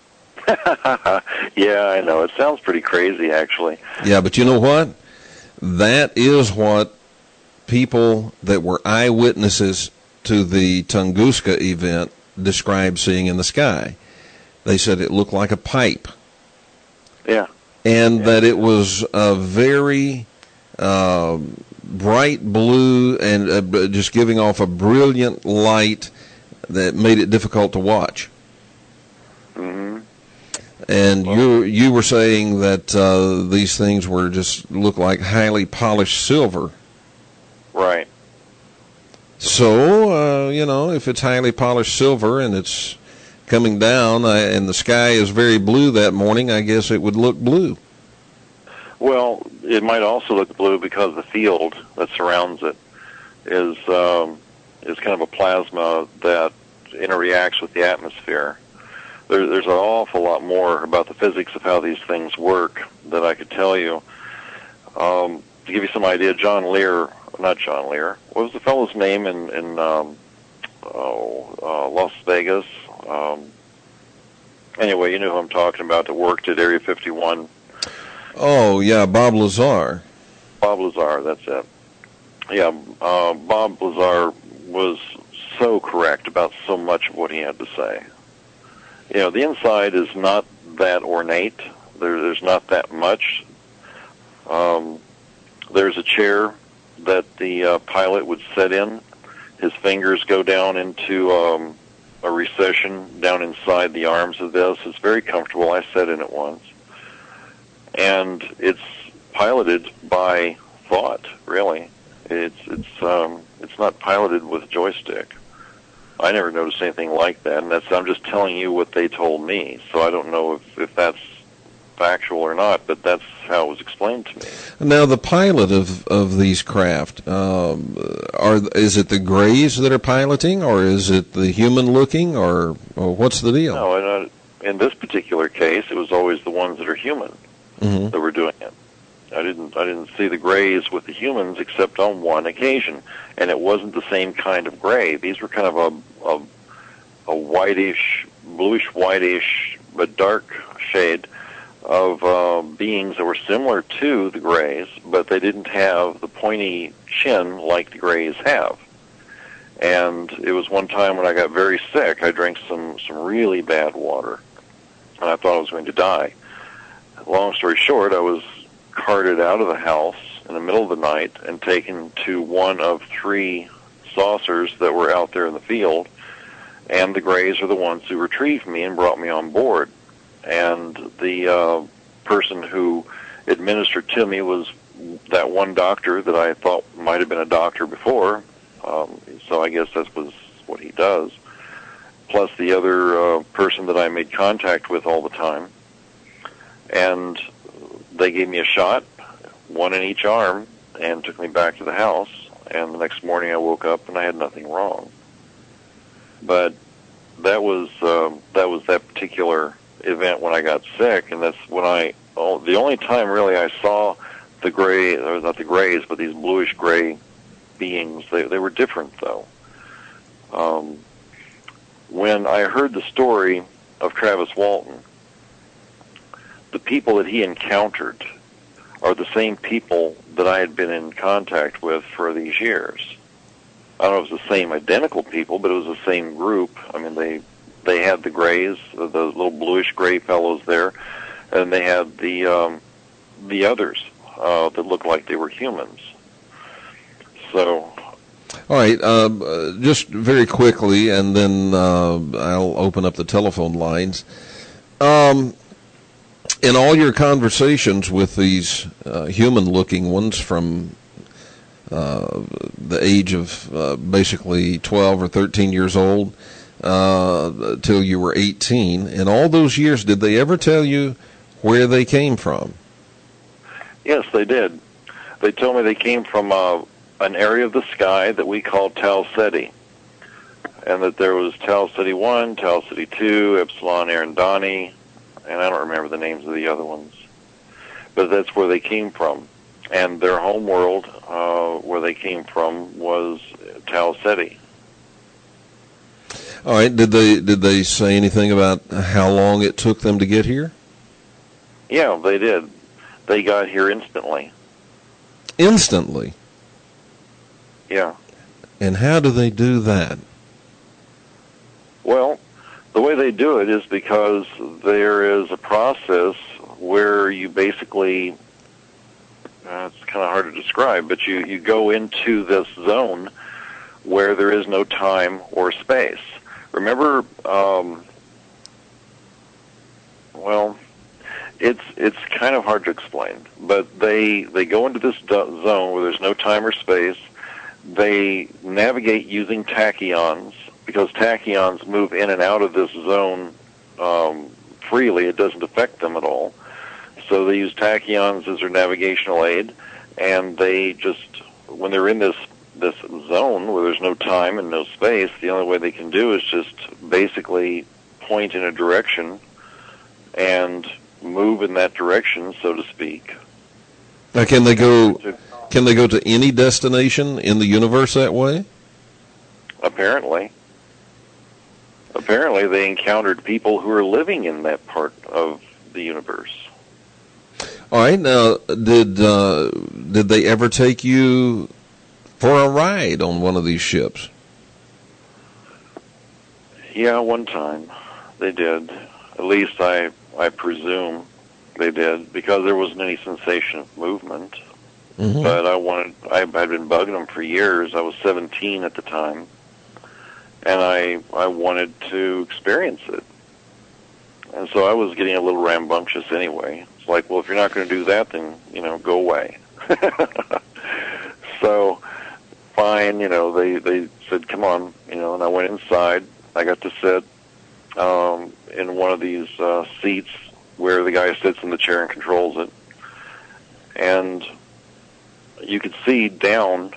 Yeah, I know. It sounds pretty crazy, actually. Yeah, but you know what? That is what people that were eyewitnesses to the Tunguska event described seeing in the sky. They said it looked like a pipe. Yeah. And that it was a very bright blue and just giving off a brilliant light that made it difficult to watch. Mm-hmm. And you were saying that these things were just look like highly polished silver. Right. So, if it's highly polished silver and it's coming down and the sky is very blue that morning, I guess it would look blue. Well, it might also look blue because the field that surrounds it is kind of a plasma that interacts with the atmosphere. There's an awful lot more about the physics of how these things work that I could tell you. To give you some idea, not John Lear, what was the fellow's name in Las Vegas? Anyway, you know who I'm talking about that worked at Area 51. Oh, yeah, Bob Lazar. Bob Lazar, that's it. Yeah, Bob Lazar was so correct about so much of what he had to say. The inside is not that ornate. There's not that much. There's a chair that the pilot would sit in. His fingers go down into a recession down inside the arms of this. It's very comfortable. I sat in it once. And it's piloted by thought, really. It's not piloted with a joystick. I never noticed anything like that, and I'm just telling you what they told me. So I don't know if that's factual or not, but that's how it was explained to me. Now, the pilot of these craft, is it the Greys that are piloting, or is it the human-looking, or what's the deal? No, in this particular case, it was always the ones that are human that were doing it. I didn't see the Greys with the humans except on one occasion, and it wasn't the same kind of gray. These were kind of a whitish, bluish-whitish, but dark shade of beings that were similar to the Greys, but they didn't have the pointy chin like the Greys have. And it was one time when I got very sick. I drank some really bad water, and I thought I was going to die. Long story short, I was carted out of the house in the middle of the night and taken to one of 3 saucers that were out there in the field, and the Greys are the ones who retrieved me and brought me on board. And the person who administered to me was that one doctor that I thought might have been a doctor before, so I guess that was what he does, plus the other person that I made contact with all the time. And they gave me a shot, one in each arm, and took me back to the house. And the next morning I woke up and I had nothing wrong. But that was that particular event when I got sick, and that's when the only time really I saw the gray, or not the Greys, but these bluish gray beings. They were different though. When I heard the story of Travis Walton, the people that he encountered are the same people that I had been in contact with for these years. I don't know if it was the same identical people, but it was the same group. I mean, they had the Greys, the little bluish gray fellows there, and they had the others that looked like they were humans. So, all right, just very quickly, and then I'll open up the telephone lines. In all your conversations with these human-looking ones from the age of basically 12 or 13 years old till you were 18, in all those years, did they ever tell you where they came from? Yes, they did. They told me they came from an area of the sky that we call Tau Ceti, and that there was Tau Ceti 1, Tau Ceti 2, Epsilon Eridani, and I don't remember the names of the other ones. But that's where they came from. and their home world, where they came from, was Tau Ceti. All right. Did they say anything about how long it took them to get here? Yeah, they did. They got here instantly. Instantly? Yeah. And how do they do that? Well, the way they do it is because there is a process where you basically, it's kind of hard to describe, but you go into this zone where there is no time or space. Remember, well, it's kind of hard to explain, but they go into this zone where there's no time or space. They navigate using tachyons, because tachyons move in and out of this zone freely. It doesn't affect them at all. So they use tachyons as their navigational aid, and they just, when they're in this zone where there's no time and no space, the only way they can do is just basically point in a direction and move in that direction, so to speak. Now, can they go to any destination in the universe that way? Apparently they encountered people who are living in that part of the universe. All right. Now, did they ever take you for a ride on one of these ships? Yeah, one time they did. At least I presume they did, because there wasn't any sensation of movement. Mm-hmm. But I'd been bugging them for years. I was 17 at the time, and I wanted to experience it. And so I was getting a little rambunctious anyway. It's like, well, if you're not going to do that, then, go away. So, fine, they said, come on, and I went inside. I got to sit in one of these seats where the guy sits in the chair and controls it. And you could see down,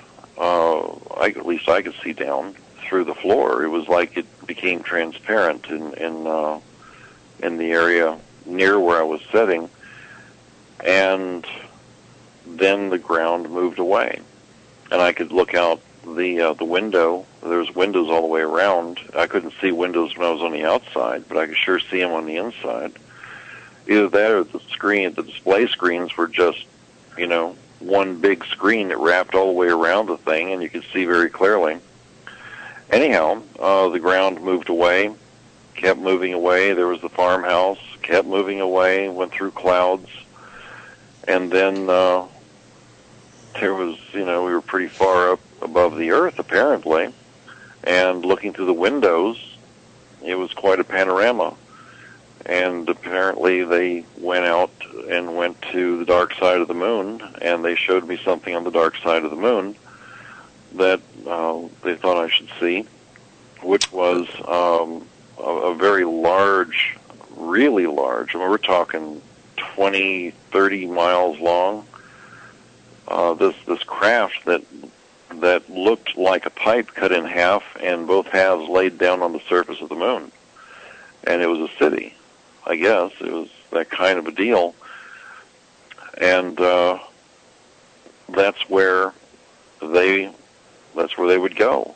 at least I could see down through the floor. It was like it became transparent in the area near where I was sitting, and then the ground moved away, and I could look out the window. There's windows all the way around. I couldn't see windows when I was on the outside, but I could sure see them on the inside. Either that or the display screens were just, one big screen that wrapped all the way around the thing, and you could see very clearly. Anyhow, the ground moved away, kept moving away. There was the farmhouse, kept moving away, went through clouds, and then there was, we were pretty far up above the earth, apparently, and looking through the windows, it was quite a panorama. And apparently they went out and went to the dark side of the moon, and they showed me something on the dark side of the moon that they thought I should see, which was a very large, really large, we're talking 20, 30 miles long, this craft that looked like a pipe cut in half and both halves laid down on the surface of the moon. And it was a city. I guess it was that kind of a deal, and that's where they would go.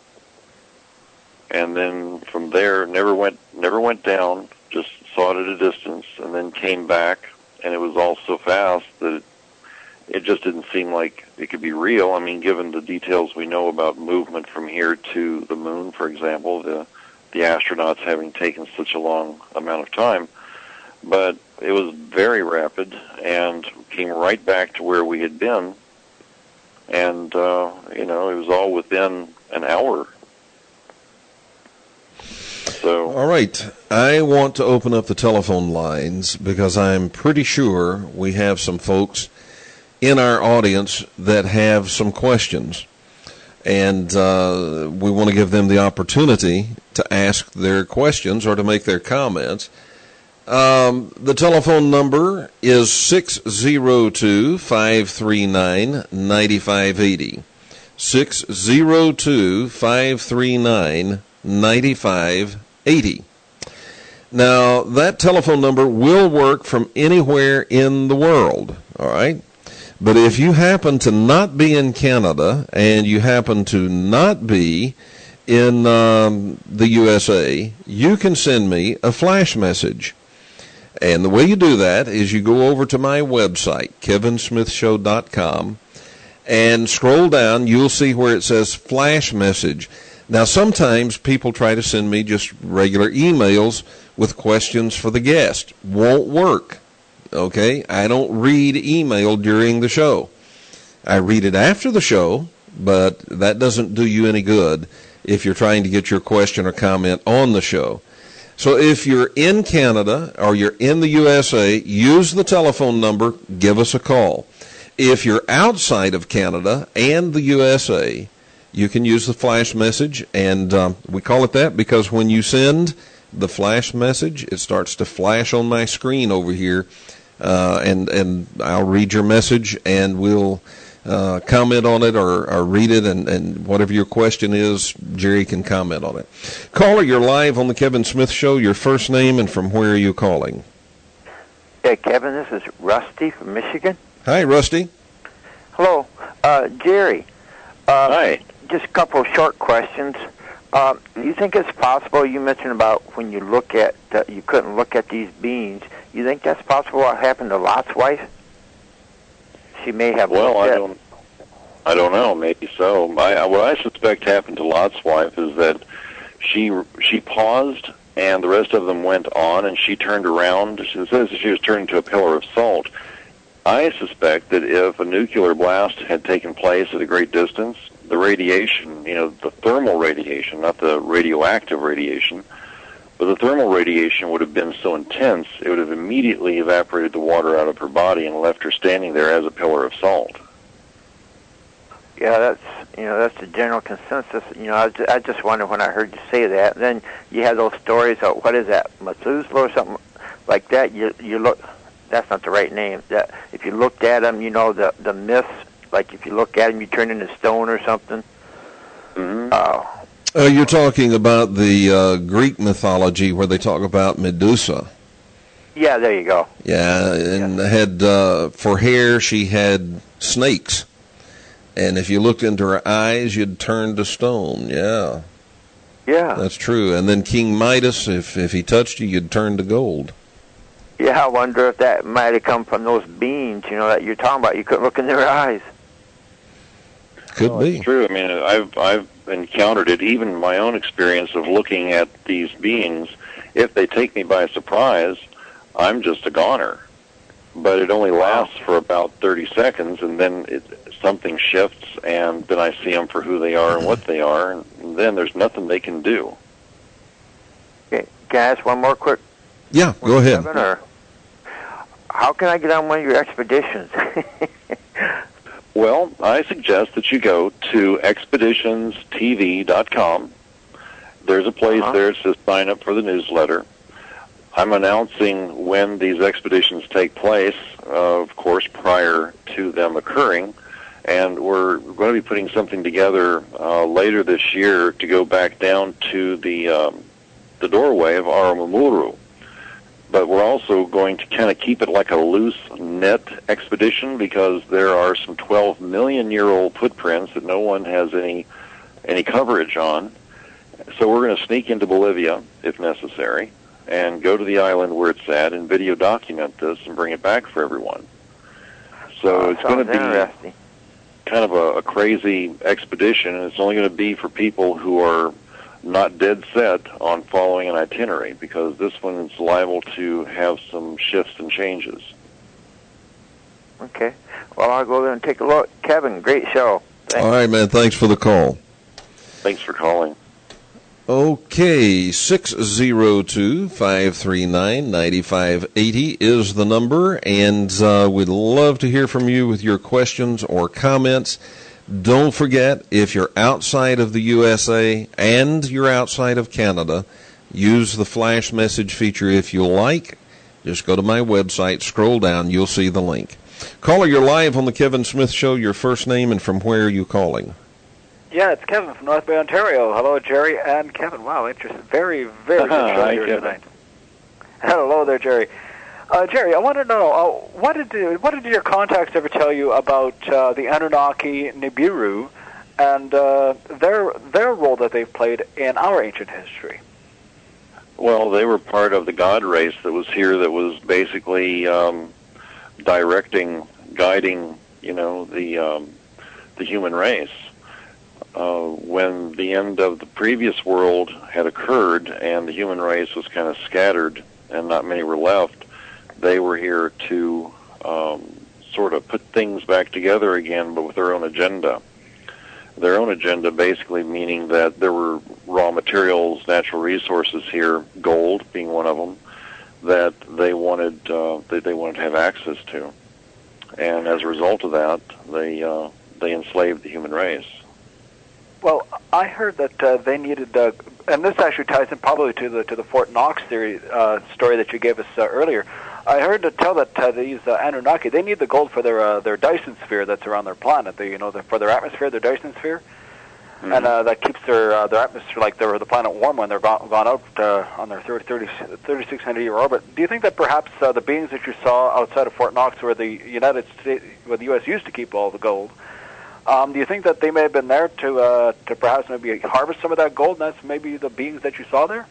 And then from there, never went down. Just saw it at a distance, and then came back. And it was all so fast that it just didn't seem like it could be real. I mean, given the details we know about movement from here to the moon, for example, the astronauts having taken such a long amount of time. But it was very rapid and came right back to where we had been. And, it was all within an hour. So. All right. I want to open up the telephone lines because I'm pretty sure we have some folks in our audience that have some questions. And we want to give them the opportunity to ask their questions or to make their comments. The telephone number is 602-539-9580. 602-539-9580. Now, that telephone number will work from anywhere in the world, all right? But if you happen to not be in Canada and you happen to not be in the USA, you can send me a flash message. And the way you do that is you go over to my website, kevinsmithshow.com, and scroll down. You'll see where it says flash message. Now, sometimes people try to send me just regular emails with questions for the guest. Won't work. Okay? I don't read email during the show. I read it after the show, but that doesn't do you any good if you're trying to get your question or comment on the show. So if you're in Canada or you're in the USA, use the telephone number, give us a call. If you're outside of Canada and the USA, you can use the flash message, and we call it that because when you send the flash message, it starts to flash on my screen over here, and I'll read your message, and we'll comment on it or read it, and whatever your question is, Jerry can comment on it. Caller, you're live on the Kevin Smith Show. Your first name and from where are you calling? Hey, Kevin, this is Rusty from Michigan. Hi, Rusty. Hello. Jerry. Hi. Just a couple of short questions. Do you think it's possible, you mentioned about when you look at, you couldn't look at these beings, you think that's possible what happened to Lot's wife? She may have I don't know, maybe so. What I suspect happened to Lot's wife is that she paused and the rest of them went on, and she turned around. It says she was turned into a pillar of salt. I suspect that if a nuclear blast had taken place at a great distance, the radiation, the thermal radiation, not the radioactive radiation, but the thermal radiation would have been so intense, it would have immediately evaporated the water out of her body and left her standing there as a pillar of salt. Yeah, that's the general consensus. I just wondered when I heard you say that. And then you have those stories of, what is that, Methuselah or something like that. You look, that's not the right name. That if you looked at them, the myths, like if you look at them, you turn into stone or something. Mm-hmm. You're talking about the Greek mythology where they talk about Medusa. Yeah, there you go. Yeah, and had for hair she had snakes, and if you looked into her eyes, you'd turn to stone. Yeah, that's true. And then King Midas, if he touched you, you'd turn to gold. Yeah, I wonder if that might have come from those beings, that you're talking about. You couldn't look in their eyes. Could be. It's true. I mean, I've encountered it, even in my own experience of looking at these beings. If they take me by surprise, I'm just a goner. But it only lasts for about 30 seconds, and then something shifts, and then I see them for who they are and what they are, and then there's nothing they can do. Okay. Can I ask one more quick? Yeah, go ahead. Or how can I get on one of your expeditions? Well, I suggest that you go to expeditionstv.com. There's a place there that says sign up for the newsletter. I'm announcing when these expeditions take place, of course, prior to them occurring, and we're going to be putting something together later this year to go back down to the doorway of Arumamuru. But we're also going to kind of keep it like a loose net expedition because there are some 12-million-year-old footprints that no one has any coverage on. So we're going to sneak into Bolivia, if necessary, and go to the island where it's at and video document this and bring it back for everyone. So it's going to be kind of a crazy expedition, and it's only going to be for people who are not dead set on following an itinerary, because this one is liable to have some shifts and changes. Okay. Well, I'll go there and take a look. Kevin, great show. Thanks. All right, man. Thanks for the call. Thanks for calling. Okay, 602-539-9580 is the number, and we'd love to hear from you with your questions or comments. Don't forget, if you're outside of the USA and you're outside of Canada, use the flash message feature if you like. Just go to my website, scroll down, you'll see the link. Caller, you're live on the Kevin Smith Show. Your first name and from where are you calling? Yeah, it's Kevin from North Bay, Ontario. Hello, Jerry and Kevin. Wow, interesting. Very, very good show here tonight. Hello there, Jerry. Jerry, I want to know, what did your contacts ever tell you about the Anunnaki Nibiru and their role that they've played in our ancient history? Well, they were part of the God race that was here that was basically guiding, the human race. When the end of the previous world had occurred and the human race was kind of scattered and not many were left, they were here to sort of put things back together again, but with their own agenda. Their own agenda basically meaning that there were raw materials, natural resources here, gold being one of them, that they wanted to have access to. And as a result of that, they enslaved the human race. Well, I heard that they needed, and this actually ties in probably to the Fort Knox story that you gave us earlier. I heard tell that these Anunnaki, they need the gold for their Dyson sphere that's around their planet. For their atmosphere, their Dyson sphere, and that keeps their atmosphere, like the planet, warm when they're gone out on their 3,600-year orbit. Do you think that perhaps the beings that you saw outside of Fort Knox, where the United States, where the U.S. used to keep all the gold, do you think that they may have been there to perhaps maybe harvest some of that gold, and that's maybe the beings that you saw there?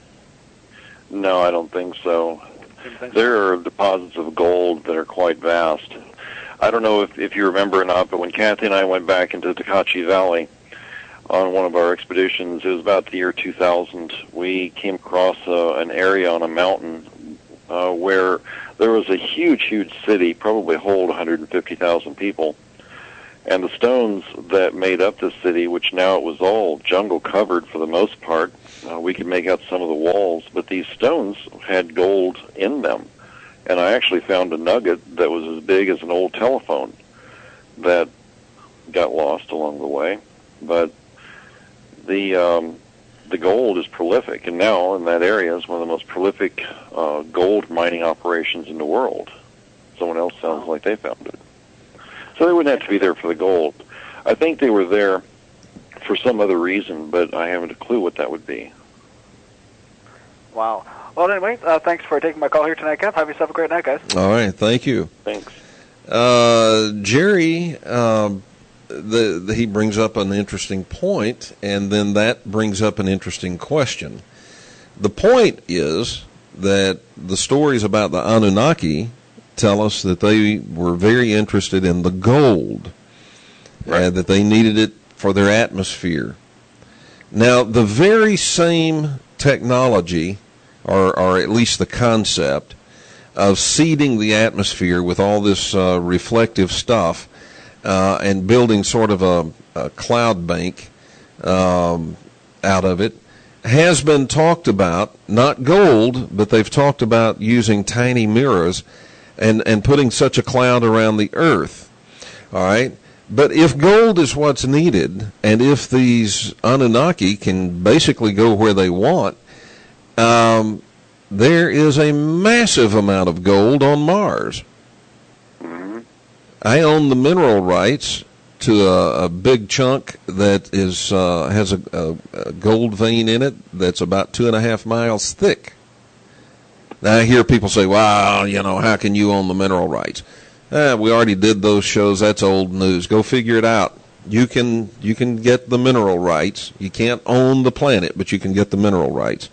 No, I don't think so. There are deposits of gold that are quite vast. I don't know if you remember or not, but when Kathy and I went back into Takachi Valley on one of our expeditions, it was about the year 2000, we came across an area on a mountain where there was a huge city, probably hold 150,000 people. And the stones that made up this city, which now it was all jungle covered for the most part, we could make out some of the walls, but these stones had gold in them. And I actually found a nugget that was as big as an old telephone that got lost along the way. But the gold is prolific, and now in that area is one of the most prolific gold mining operations in the world. Someone else sounds like they found it. So they wouldn't have to be there for the gold. I think they were there for some other reason, but I haven't a clue what that would be. Wow. Well, anyway, thanks for taking my call here tonight, Kev. Have yourself a great night, guys. All right, thank you. Thanks. Jerry, he brings up an interesting point, and then that brings up an interesting question. The point is that the stories about the Anunnaki tell us that they were very interested in the gold, right, that they needed it for their atmosphere. Now, the very same technology, or at least the concept, of seeding the atmosphere with all this reflective stuff and building sort of a cloud bank out of it, has been talked about, not gold, but they've talked about using tiny mirrors and putting such a cloud around the earth. All right? But if gold is what's needed, and if these Anunnaki can basically go where they want, there is a massive amount of gold on Mars. Mm-hmm. I own the mineral rights to a big chunk that is has a gold vein in it that's about 2.5 miles thick. Now I hear people say, "Wow, how can you own the mineral rights?" We already did those shows. That's old news. Go figure it out. You can get the mineral rights. You can't own the planet, but you can get the mineral rights.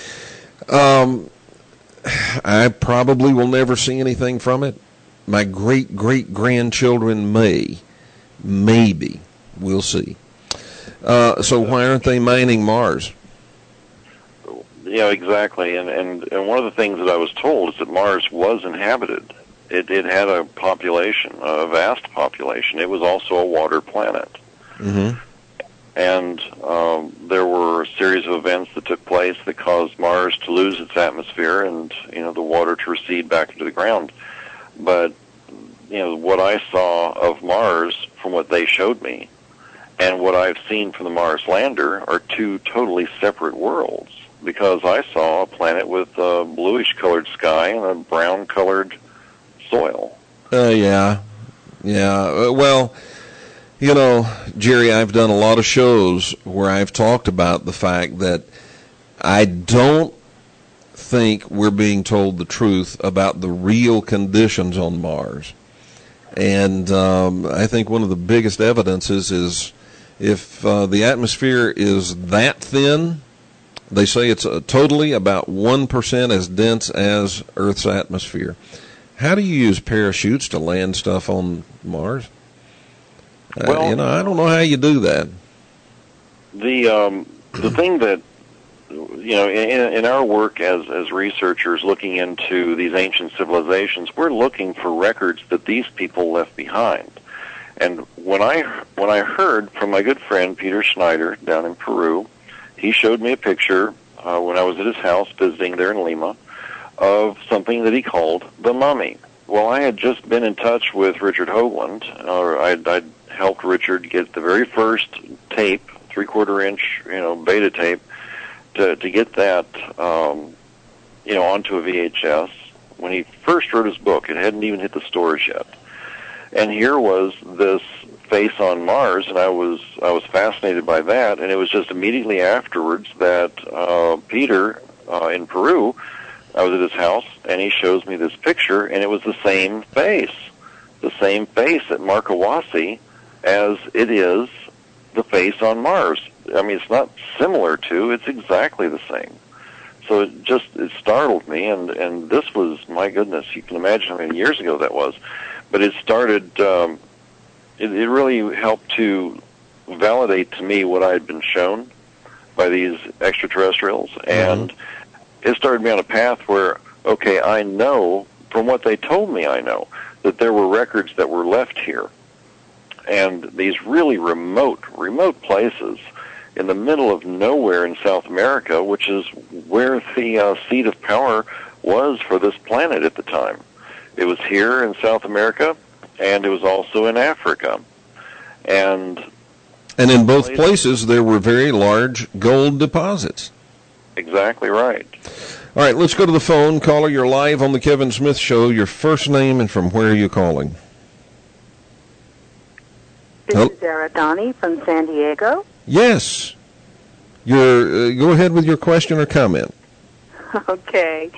I probably will never see anything from it. My great-great-grandchildren maybe. We'll see. So why aren't they mining Mars? Yeah, exactly. And one of the things that I was told is that Mars was inhabited. It had a population, a vast population. It was also a water planet. Mm-hmm. And there were a series of events that took place that caused Mars to lose its atmosphere and, the water to recede back into the ground. But, what I saw of Mars from what they showed me and what I've seen from the Mars lander are two totally separate worlds, because I saw a planet with a bluish-colored sky and a brown-colored soil. Yeah. Well, Jerry, I've done a lot of shows where I've talked about the fact that I don't think we're being told the truth about the real conditions on Mars. And I think one of the biggest evidences is if the atmosphere is that thin, they say it's totally about 1% as dense as Earth's atmosphere. How do you use parachutes to land stuff on Mars? Well, I don't know how you do that. The thing that, in our work as researchers looking into these ancient civilizations, we're looking for records that these people left behind. And when I heard from my good friend Peter Schneider down in Peru, he showed me a picture when I was at his house visiting there in Lima of something that he called the mummy. Well, I had just been in touch with Richard Hoagland. I'd helped Richard get the very first tape, 3/4 inch, beta tape, to get that, onto a VHS. When he first wrote his book, it hadn't even hit the stores yet. And here was this face on Mars, and I was fascinated by that. And it was just immediately afterwards that Peter in Peru, I was at his house, and he shows me this picture, and it was the same face at Markawasi as it is the face on Mars. I mean, it's not similar to; it's exactly the same. So it startled me, and this was, my goodness, you can imagine how many years ago that was. But it started, it really helped to validate to me what I had been shown by these extraterrestrials, and it started me on a path where, okay, I know, from what they told me I know, that there were records that were left here. And these really remote places in the middle of nowhere in South America, which is where the seat of power was for this planet at the time. It was here in South America, and it was also in Africa. And in both places, there were very large gold deposits. Exactly right. All right, let's go to the phone. Caller, you're live on the Kevin Smith Show. Your first name and from where are you calling? This is Aradani from San Diego. Yes. Go ahead with your question or comment. Okay.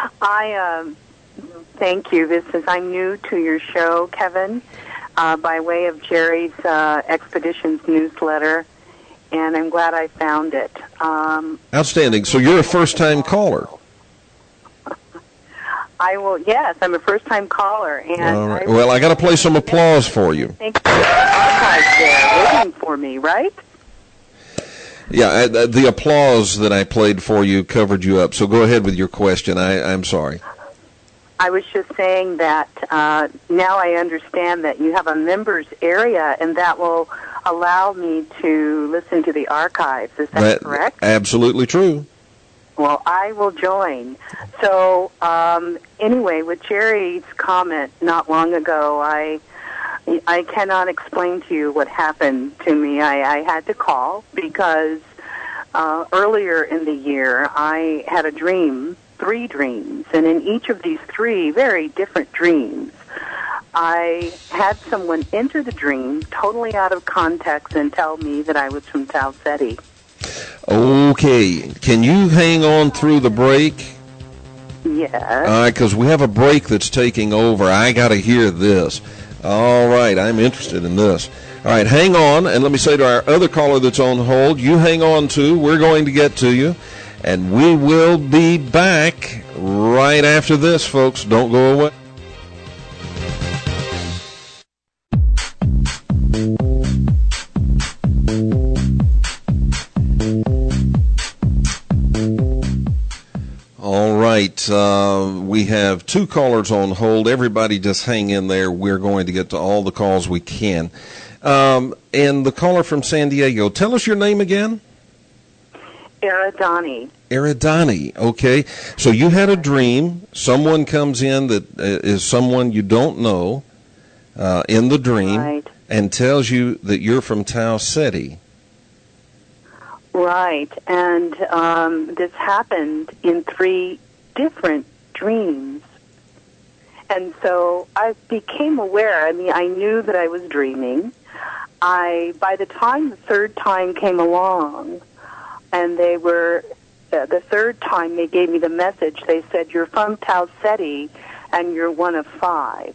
Thank you. I'm new to your show, Kevin, by way of Jerry's Expeditions newsletter, and I'm glad I found it. Outstanding. So you're a first-time caller. Yes, I'm a first-time caller. And all right. Well, I got to play some applause for you. Thank you. Archives there waiting for me, right? Yeah, the applause that I played for you covered you up. So go ahead with your question. I'm sorry. I was just saying that now I understand that you have a members area, and that will allow me to listen to the archives. Is that correct? Absolutely true. Well, I will join. So, anyway, with Jerry's comment not long ago, I cannot explain to you what happened to me. I had to call because earlier in the year I had a dream, 3 dreams, and in each of these 3 very different dreams, I had someone enter the dream totally out of context and tell me that I was from Tau Ceti. Okay. Can you hang on through the break? Yes. All right, because we have a break that's taking over. I got to hear this. All right, I'm interested in this. All right, hang on, and let me say to our other caller that's on hold, you hang on too. We're going to get to you, and we will be back right after this, folks. Don't go away. All right, we have 2 callers on hold. Everybody just hang in there. We're going to get to all the calls we can. And the caller from San Diego, tell us your name again. Aradani. Aradani, okay. So you had a dream. Someone comes in that is someone you don't know in the dream, right, and tells you that you're from Tau Ceti. Right, and this happened in 3 different dreams. And so I became aware. I mean, I knew that I was dreaming. By the time the 3rd time came along, and they were the third time they gave me the message, they said, "You're from Tau Ceti, and you're one of 5."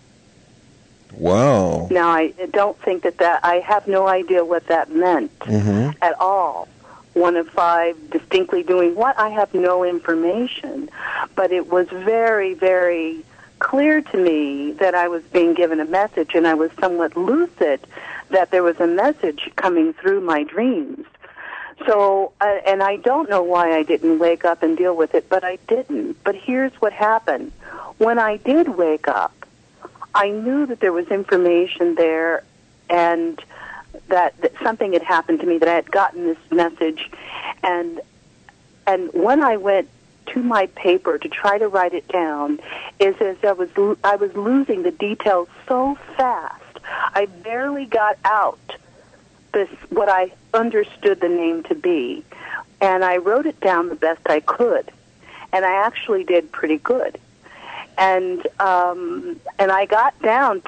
Wow. Now, I don't think that I have no idea what that meant at all. 1 of 5 distinctly doing what? I have no information. But it was very, very clear to me that I was being given a message, and I was somewhat lucid that there was a message coming through my dreams. So, and I don't know why I didn't wake up and deal with it, but I didn't. But here's what happened. When I did wake up, I knew that there was information there, and that something had happened to me, that I had gotten this message, and when I went to my paper to try to write it down, is as I was losing the details so fast, I barely got out what I understood the name to be, and I wrote it down the best I could, and I actually did pretty good. And I got down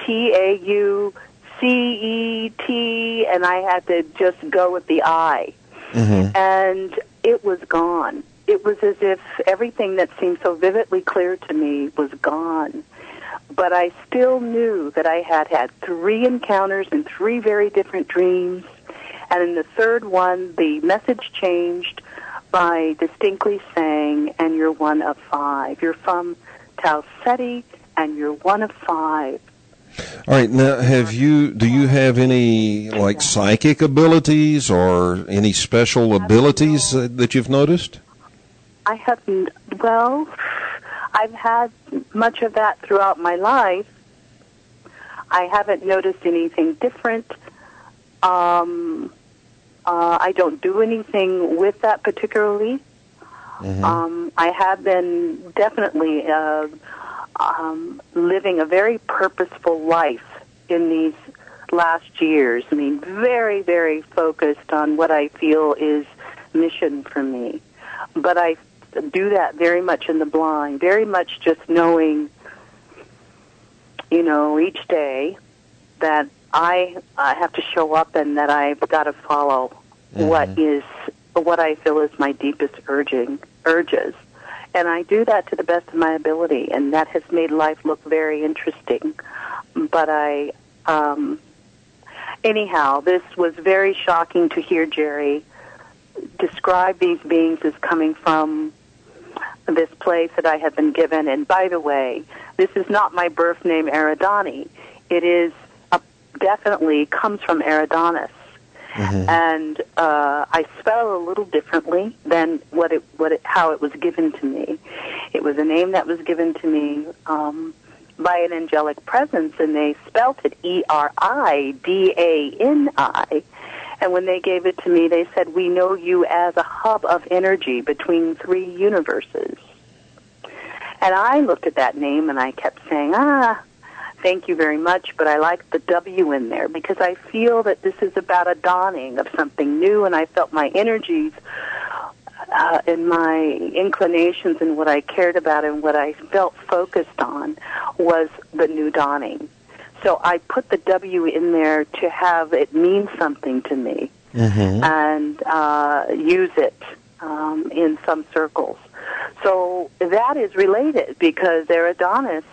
TAUCET, and I had to just go with the I. And it was gone. It was as if everything that seemed so vividly clear to me was gone. But I still knew that I had had 3 encounters in 3 very different dreams. And in the third one, the message changed by distinctly saying, "And you're one of 5. You're from Tau Ceti, and you're one of 5." All right. Now, do you have any like psychic abilities or any special abilities that you've noticed? I haven't. Well, I've had much of that throughout my life. I haven't noticed anything different. I don't do anything with that particularly. I have been definitely living a very purposeful life in these last years. I mean, very, very focused on what I feel is mission for me. But I do that very much in the blind, very much just knowing, each day that I have to show up and that I've got to follow what I feel is my deepest urges. And I do that to the best of my ability, and that has made life look very interesting. But anyhow, this was very shocking to hear Jerry describe these beings as coming from this place that I have been given. And by the way, this is not my birth name, Eridani. It is definitely comes from Eridanus. And I spell it a little differently than how it was given to me. It was a name that was given to me by an angelic presence, and they spelt it Eridani. And when they gave it to me, they said, "We know you as a hub of energy between 3 universes." And I looked at that name and I kept saying, "Thank you very much, but I like the W in there because I feel that this is about a dawning of something new," and I felt my energies and my inclinations and what I cared about and what I felt focused on was the new dawning. So I put the W in there to have it mean something to me and use it in some circles. So that is related because Eridanus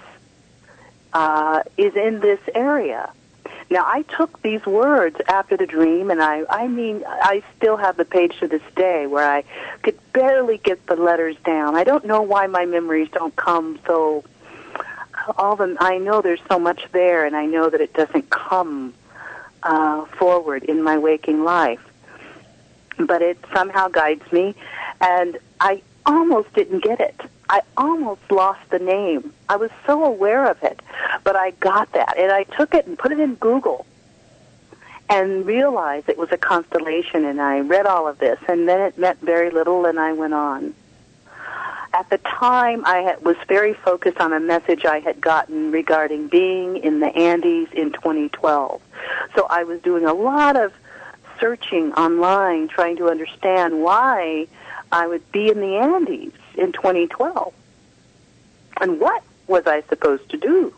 is in this area. Now, I took these words after the dream, and I still have the page to this day where I could barely get the letters down. I don't know why my memories don't come so. I know there's so much there, and I know that it doesn't come forward in my waking life. But it somehow guides me, and I almost didn't get it. I almost lost the name. I was so aware of it, but I got that. And I took it and put it in Google and realized it was a constellation, and I read all of this, and then it meant very little, and I went on. At the time, I was very focused on a message I had gotten regarding being in the Andes in 2012. So I was doing a lot of searching online, trying to understand why I would be in the Andes in 2012. And what was I supposed to do?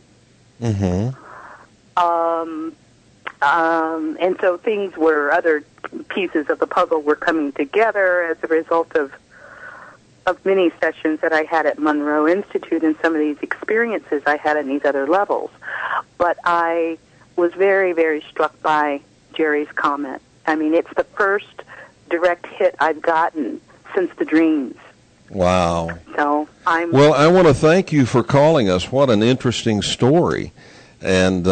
And so other pieces of the puzzle were coming together as a result of of many sessions that I had at Monroe Institute and some of these experiences I had in these other levels. But I was very, very struck by Jerry's comment. I mean, it's the first direct hit I've gotten since the dreams. Wow. So Well, I want to thank you for calling us. What an interesting story. And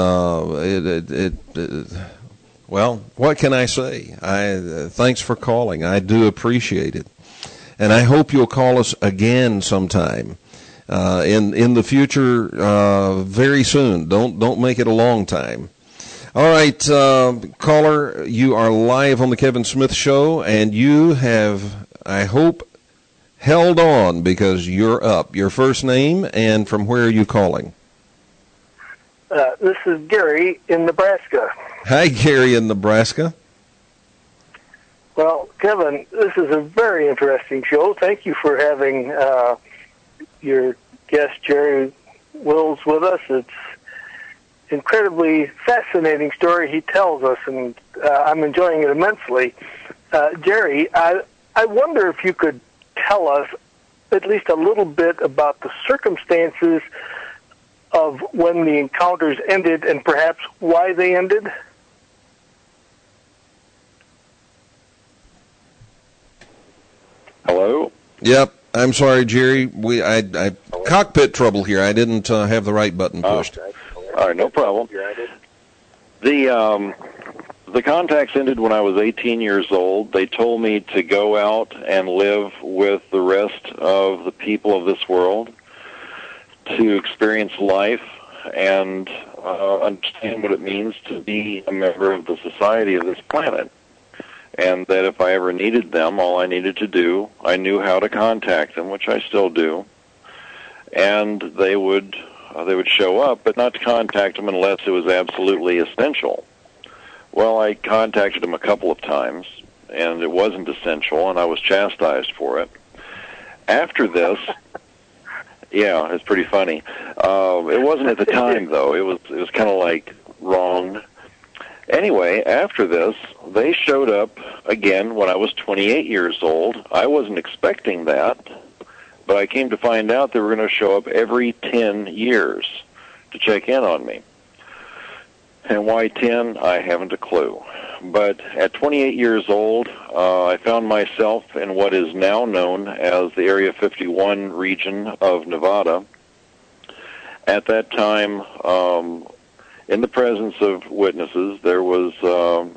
well, what can I say? Thanks for calling. I do appreciate it. And I hope you'll call us again sometime in the future, very soon. Don't make it a long time. All right, caller, you are live on the Kevin Smith Show, and you have, I hope, held on because you're up. Your first name and from where are you calling? This is Gary in Nebraska. Hi, Gary in Nebraska. Well, Kevin, this is a very interesting show. Thank you for having your guest, Jerry Wills, with us. It's incredibly fascinating story he tells us, and I'm enjoying it immensely. Jerry, I wonder if you could tell us at least a little bit about the circumstances of when the encounters ended and perhaps why they ended? Hello? Yep. I'm sorry, Jerry. I cockpit trouble here. I didn't have the right button pushed. All right, no problem. The contacts ended when I was 18 years old. They told me to go out and live with the rest of the people of this world, to experience life and understand what it means to be a member of the society of this planet. And that if I ever needed them, all I needed to do, I knew how to contact them, which I still do, and they would show up, but not to contact them unless it was absolutely essential. Well, I contacted them a couple of times, and it wasn't essential, and I was chastised for it. After this, yeah, it's pretty funny. It wasn't at the time, though. It was kind of like wrong. Anyway, after this, they showed up again when I was 28 years old. I wasn't expecting that, but I came to find out they were going to show up every 10 years to check in on me. And why 10, I haven't a clue. But at 28 years old, I found myself in what is now known as the Area 51 region of Nevada. At that time, in the presence of witnesses, there was a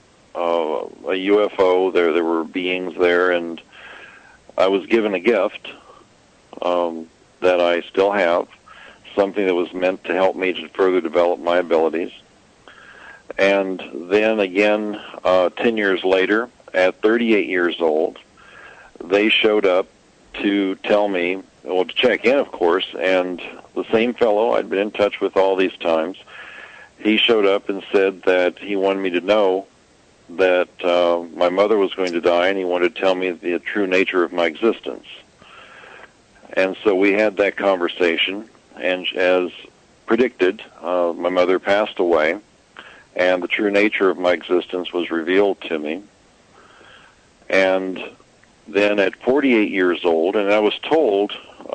UFO. There were beings there, and I was given a gift that I still have, something that was meant to help me to further develop my abilities. And then again, 10 years later, at 38 years old, they showed up to tell me, well, to check in, of course, and the same fellow I'd been in touch with all these times, he showed up and said that he wanted me to know that my mother was going to die, and he wanted to tell me the true nature of my existence. And so we had that conversation, and as predicted, my mother passed away, and the true nature of my existence was revealed to me. And then at 48 years old, and I was told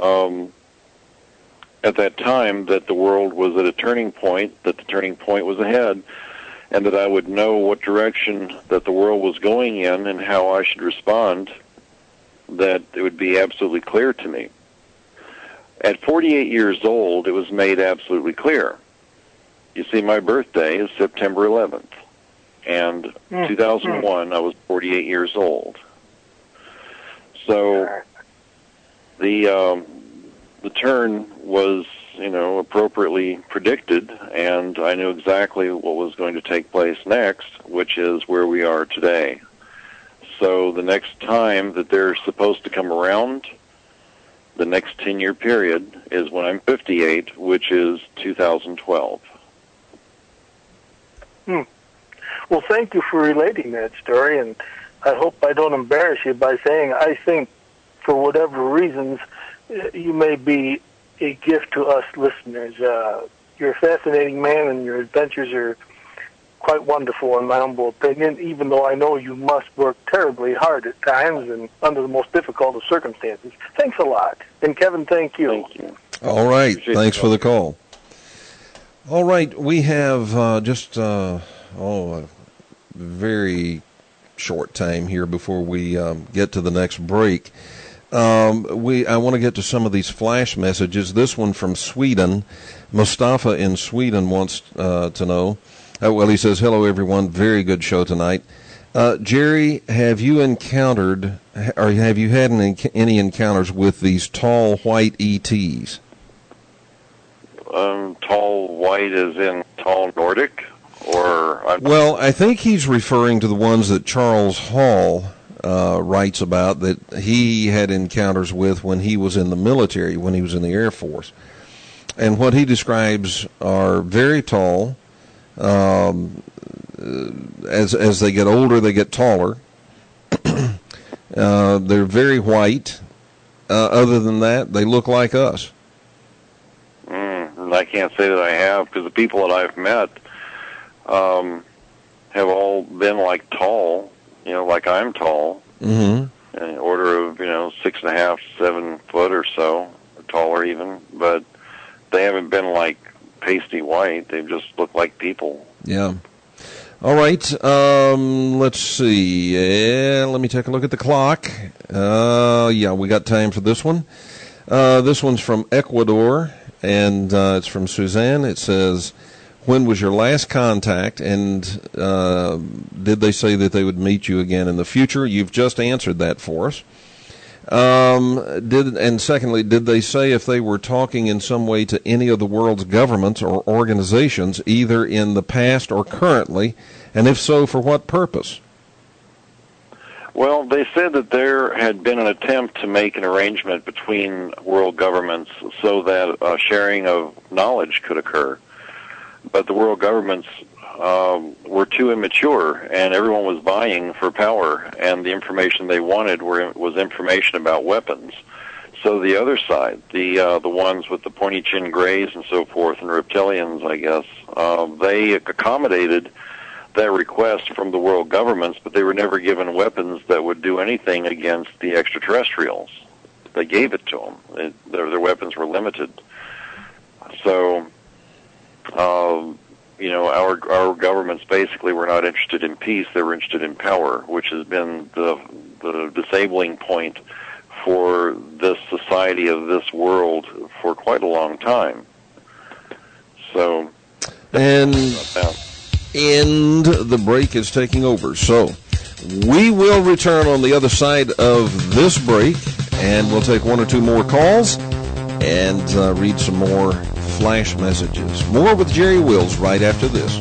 at that time that the world was at a turning point, that the turning point was ahead, and that I would know what direction that the world was going in and how I should respond, that it would be absolutely clear to me. At 48 years old, it was made absolutely clear. You see, my birthday is September 11th, and 2001, I was 48 years old. So the turn was, appropriately predicted, and I knew exactly what was going to take place next, which is where we are today. So the next time that they're supposed to come around, the next 10-year period, is when I'm 58, which is 2012. Well, thank you for relating that story, and I hope I don't embarrass you by saying I think, for whatever reasons, you may be a gift to us listeners. You're a fascinating man, and your adventures are quite wonderful in my humble opinion, even though I know you must work terribly hard at times and under the most difficult of circumstances. Thanks a lot. And Kevin, thank you. Thank you. All right. Thanks for the call. All right. We have just a very short time here before we get to the next break. I want to get to some of these flash messages. This one from Sweden. Mustafa in Sweden wants to know. He says, hello, everyone. Very good show tonight. Jerry, have you encountered, or have you had any encounters with these tall white ETs? Tall white as in tall Nordic? Well, I think he's referring to the ones that Charles Hall writes about that he had encounters with when he was in the military, when he was in the Air Force. And what he describes are very tall. As they get older, they get taller. They're very white. Other than that, they look like us. I can't say that I have, because the people that I've met have all been like tall, like I'm tall, in the order of 6.5, 7 foot or so, or taller even. But they haven't been like pasty white. They just look like people. Yeah. All right. Let's see. Let me take a look at the clock. We got time for this one. This one's from Ecuador, and it's from Suzanne. It says, when was your last contact, and did they say that they would meet you again in the future? You've just answered that for us. And secondly, did they say if they were talking in some way to any of the world's governments or organizations, either in the past or currently, and if so, for what purpose? Well, they said that there had been an attempt to make an arrangement between world governments so that sharing of knowledge could occur. But the world governments were too immature, and everyone was vying for power, and the information they wanted was information about weapons. So the other side, the ones with the pointy-chin grays and so forth, and reptilians, I guess, they accommodated that request from the world governments, but they were never given weapons that would do anything against the extraterrestrials. They gave it to them. Their weapons were limited. So, our governments basically were not interested in peace. They were interested in power, which has been the disabling point for this society of this world for quite a long time. So, and the break is taking over. So we will return on the other side of this break, and we'll take one or two more calls and read some more flash messages. More with Jerry Wills right after this.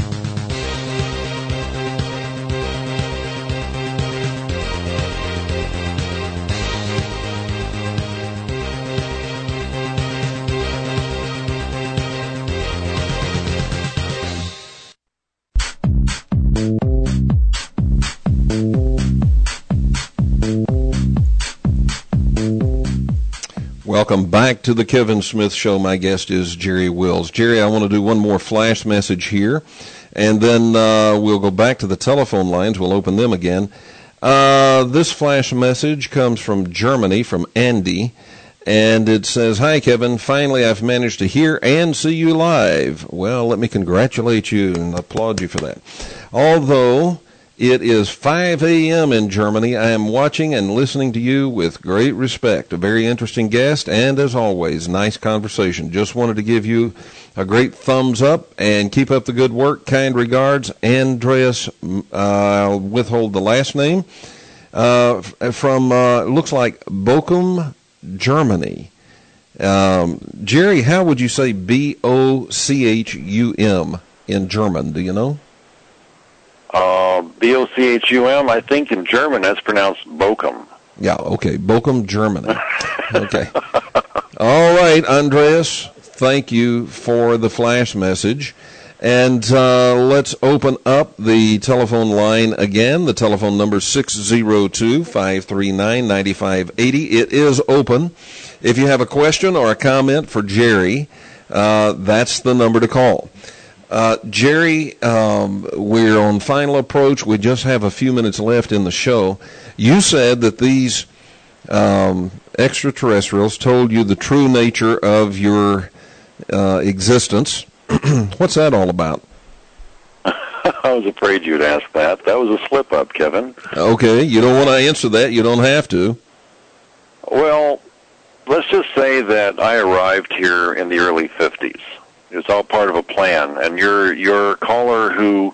Welcome back to the Kevin Smith Show. My guest is Jerry Wills. Jerry, I want to do one more flash message here, and then we'll go back to the telephone lines. We'll open them again. This flash message comes from Germany, from Andy, and it says, "Hi, Kevin. Finally, I've managed to hear and see you live." Well, let me congratulate you and applaud you for that. Although it is 5 a.m. in Germany, I am watching and listening to you with great respect. A very interesting guest, and as always, nice conversation. Just wanted to give you a great thumbs up, and keep up the good work. Kind regards, Andreas, I'll withhold the last name, from, looks like Bochum, Germany. Jerry, how would you say Bochum in German? Do you know? Bochum, I think in German that's pronounced Bochum. Yeah, okay, Bochum, Germany. Okay. All right, Andreas, thank you for the flash message. And let's open up the telephone line again. The telephone number is 602-539-9580. It is open. If you have a question or a comment for Jerry, that's the number to call. Jerry, we're on final approach. We just have a few minutes left in the show. You said that these extraterrestrials told you the true nature of your existence. What's that all about? I was afraid you'd ask that. That was a slip-up, Kevin. Okay, you don't want to answer that. You don't have to. Well, let's just say that I arrived here in the early 50s. It's all part of a plan. And your caller who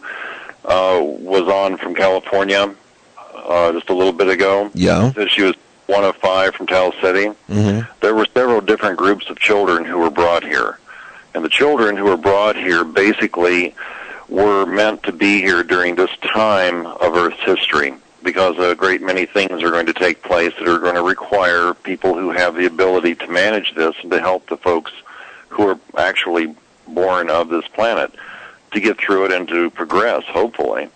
was on from California just a little bit ago, yeah, said she was one of 5 from Tal City. Mm-hmm. There were several different groups of children who were brought here. And the children who were brought here basically were meant to be here during this time of Earth's history, because a great many things are going to take place that are going to require people who have the ability to manage this and to help the folks who are actually born of this planet to get through it and to progress, hopefully.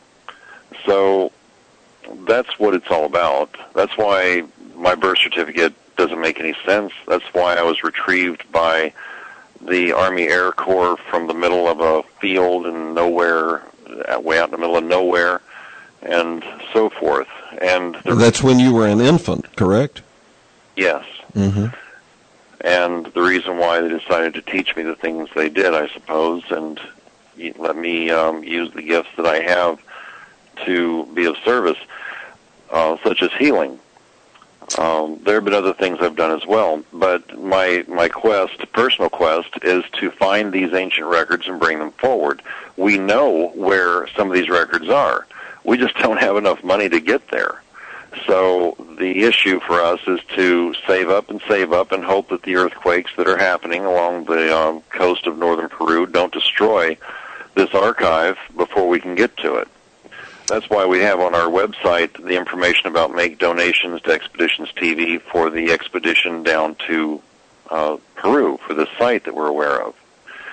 So that's what it's all about. That's why my birth certificate doesn't make any sense. That's why I was retrieved by the Army Air Corps from the middle of a field in nowhere, way out in the middle of nowhere, and so forth. And that's when you were an infant, correct? Yes. Mm-hmm. And the reason why they decided to teach me the things they did, I suppose, and let me use the gifts that I have to be of service, such as healing. There have been other things I've done as well, but my personal quest, is to find these ancient records and bring them forward. We know where some of these records are. We just don't have enough money to get there. So the issue for us is to save up and hope that the earthquakes that are happening along the coast of northern Peru don't destroy this archive before we can get to it. That's why we have on our website the information about make donations to Expeditions TV for the expedition down to Peru for this site that we're aware of.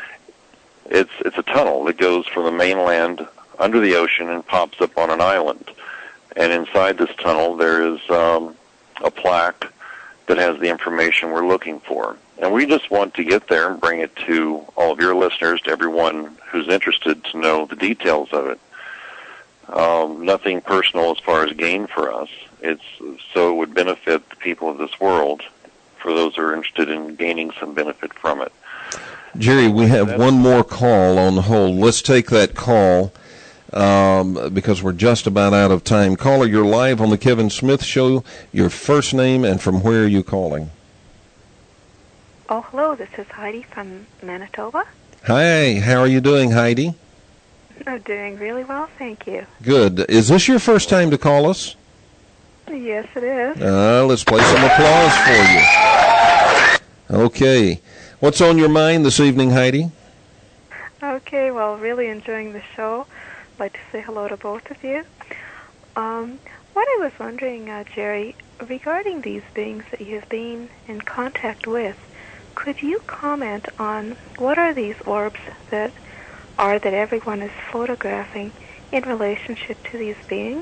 It's a tunnel that goes from the mainland under the ocean and pops up on an island. And inside this tunnel there is a plaque that has the information we're looking for. And we just want to get there and bring it to all of your listeners, to everyone who's interested to know the details of it. Nothing personal as far as gain for us. It's so it would benefit the people of this world, for those who are interested in gaining some benefit from it. Jerry, we have one more call on hold. Let's take that call because we're just about out of time. Caller, you're live on the Kevin Smith Show. Your first name and from where are you calling? Oh, hello. This is Heidi from Manitoba. Hi. How are you doing, Heidi? I'm doing really well, thank you. Good. Is this your first time to call us? Yes, it is. Let's play some applause for you. Okay. What's on your mind this evening, Heidi? Okay, well, really enjoying the show. I'd like to say hello to both of you. What I was wondering, Jerry, regarding these beings that you've been in contact with, could you comment on what are these orbs that everyone is photographing in relationship to these beings?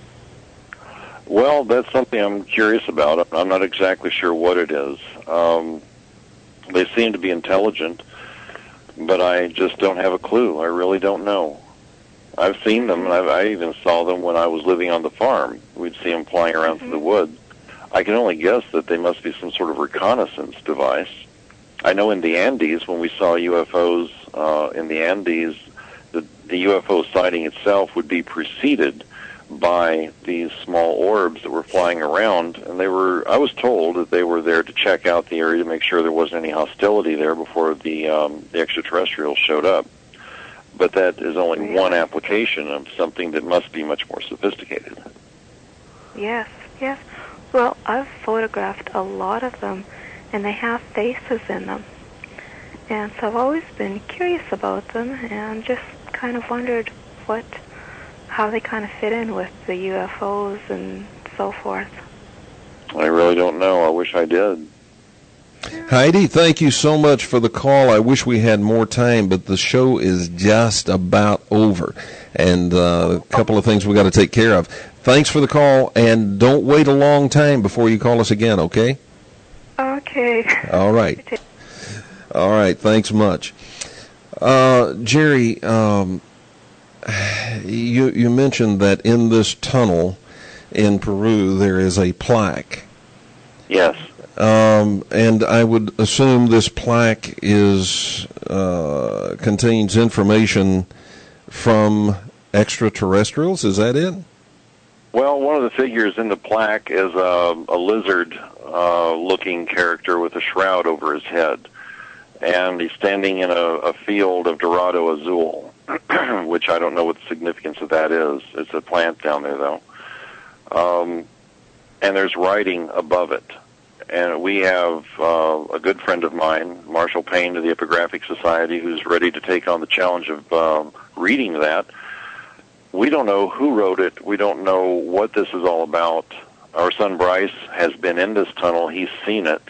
Well, that's something I'm curious about. I'm not exactly sure what it is. They seem to be intelligent, but I just don't have a clue. I really don't know. I've seen them, and I even saw them when I was living on the farm. We'd see them flying around through the woods. I can only guess that they must be some sort of reconnaissance device. I know in the Andes, when we saw UFOs in the Andes, the UFO sighting itself would be preceded by these small orbs that were flying around, and I was told that they were there to check out the area to make sure there wasn't any hostility there before the extraterrestrials showed up. But that is only one application of something that must be much more sophisticated. Yes. Well, I've photographed a lot of them, and they have faces in them. And so I've always been curious about them and just kind of wondered how they kind of fit in with the UFOs and so forth. I really don't know. I wish I did. Heidi, thank you so much for the call. I wish we had more time, but the show is just about over. And a couple of things we got to take care of. Thanks for the call, and don't wait a long time before you call us again, okay? Okay. All right. All right, thanks much. Jerry, you mentioned that in this tunnel in Peru there is a plaque. Yes. And I would assume this plaque contains information from extraterrestrials. Is that it? Well, one of the figures in the plaque is a lizard-looking character with a shroud over his head. And he's standing in a field of Dorado Azul, which I don't know what the significance of that is. It's a plant down there, though. And there's writing above it. And we have a good friend of mine, Marshall Payne of the Epigraphic Society, who's ready to take on the challenge of reading that. We don't know who wrote it. We don't know what this is all about. Our son Bryce has been in this tunnel. He's seen it.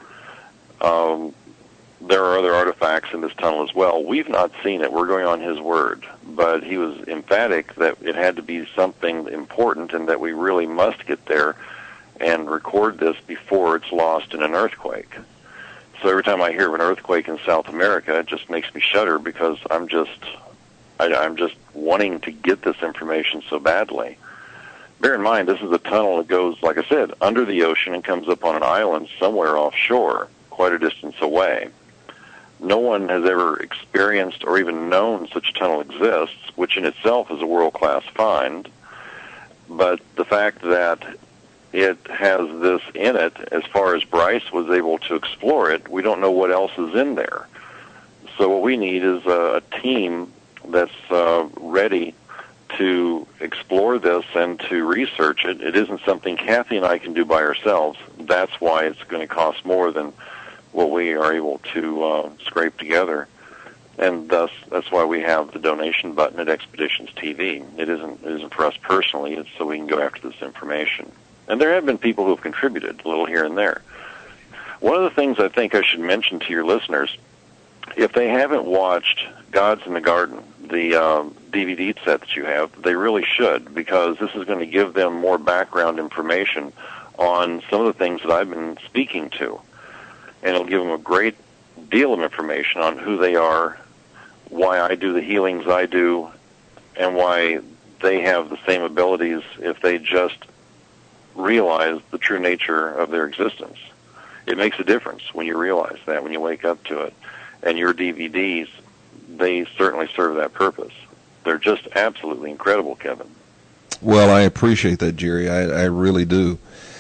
There are other artifacts in this tunnel as well. We've not seen it. We're going on his word. But he was emphatic that it had to be something important and that we really must get there and record this before it's lost in an earthquake. So every time I hear of an earthquake in South America, it just makes me shudder because I'm just wanting to get this information so badly. Bear in mind, this is a tunnel that goes, like I said, under the ocean and comes up on an island somewhere offshore, quite a distance away. No one has ever experienced or even known such a tunnel exists, which in itself is a world-class find. But the fact that it has this in it, as far as Bryce was able to explore it, we don't know what else is in there. So what we need is a team that's ready to explore this and to research it. It isn't something Kathy and I can do by ourselves. That's why it's going to cost more than what we are able to scrape together. And thus, that's why we have the donation button at Expeditions TV. It isn't for us personally. It's so we can go after this information. And there have been people who have contributed a little here and there. One of the things I think I should mention to your listeners, if they haven't watched Gods in the Garden, the DVD set that you have, they really should, because this is going to give them more background information on some of the things that I've been speaking to. And it'll give them a great deal of information on who they are, why I do the healings I do, and why they have the same abilities if they just realize the true nature of their existence. It makes a difference when you realize that, when you wake up to it. And your DVDs, they certainly serve that purpose. They're just absolutely incredible, Kevin. Well, I appreciate that, Jerry. I really do.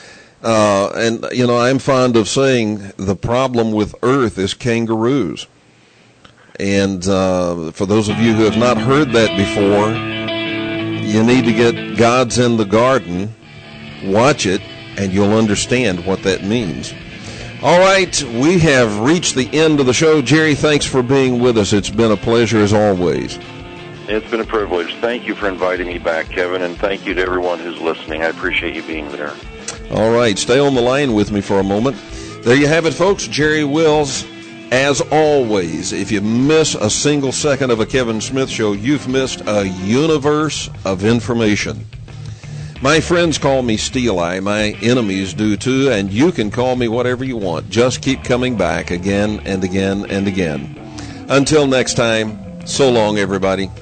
And, you know, I'm fond of saying the problem with Earth is kangaroos. And for those of you who have not heard that before, you need to get Gods in the Garden, watch it, and you'll understand what that means. All right, we have reached the end of the show. Jerry, thanks for being with us. It's been a pleasure as always. It's been a privilege. Thank you for inviting me back, Kevin, and thank you to everyone who's listening. I appreciate you being there. All right, stay on the line with me for a moment. There you have it, folks. Jerry Wills. As always, if you miss a single second of a Kevin Smith show, you've missed a universe of information. My friends call me Steel Eye. My enemies do too, and you can call me whatever you want. Just keep coming back again and again and again. Until next time, so long, everybody.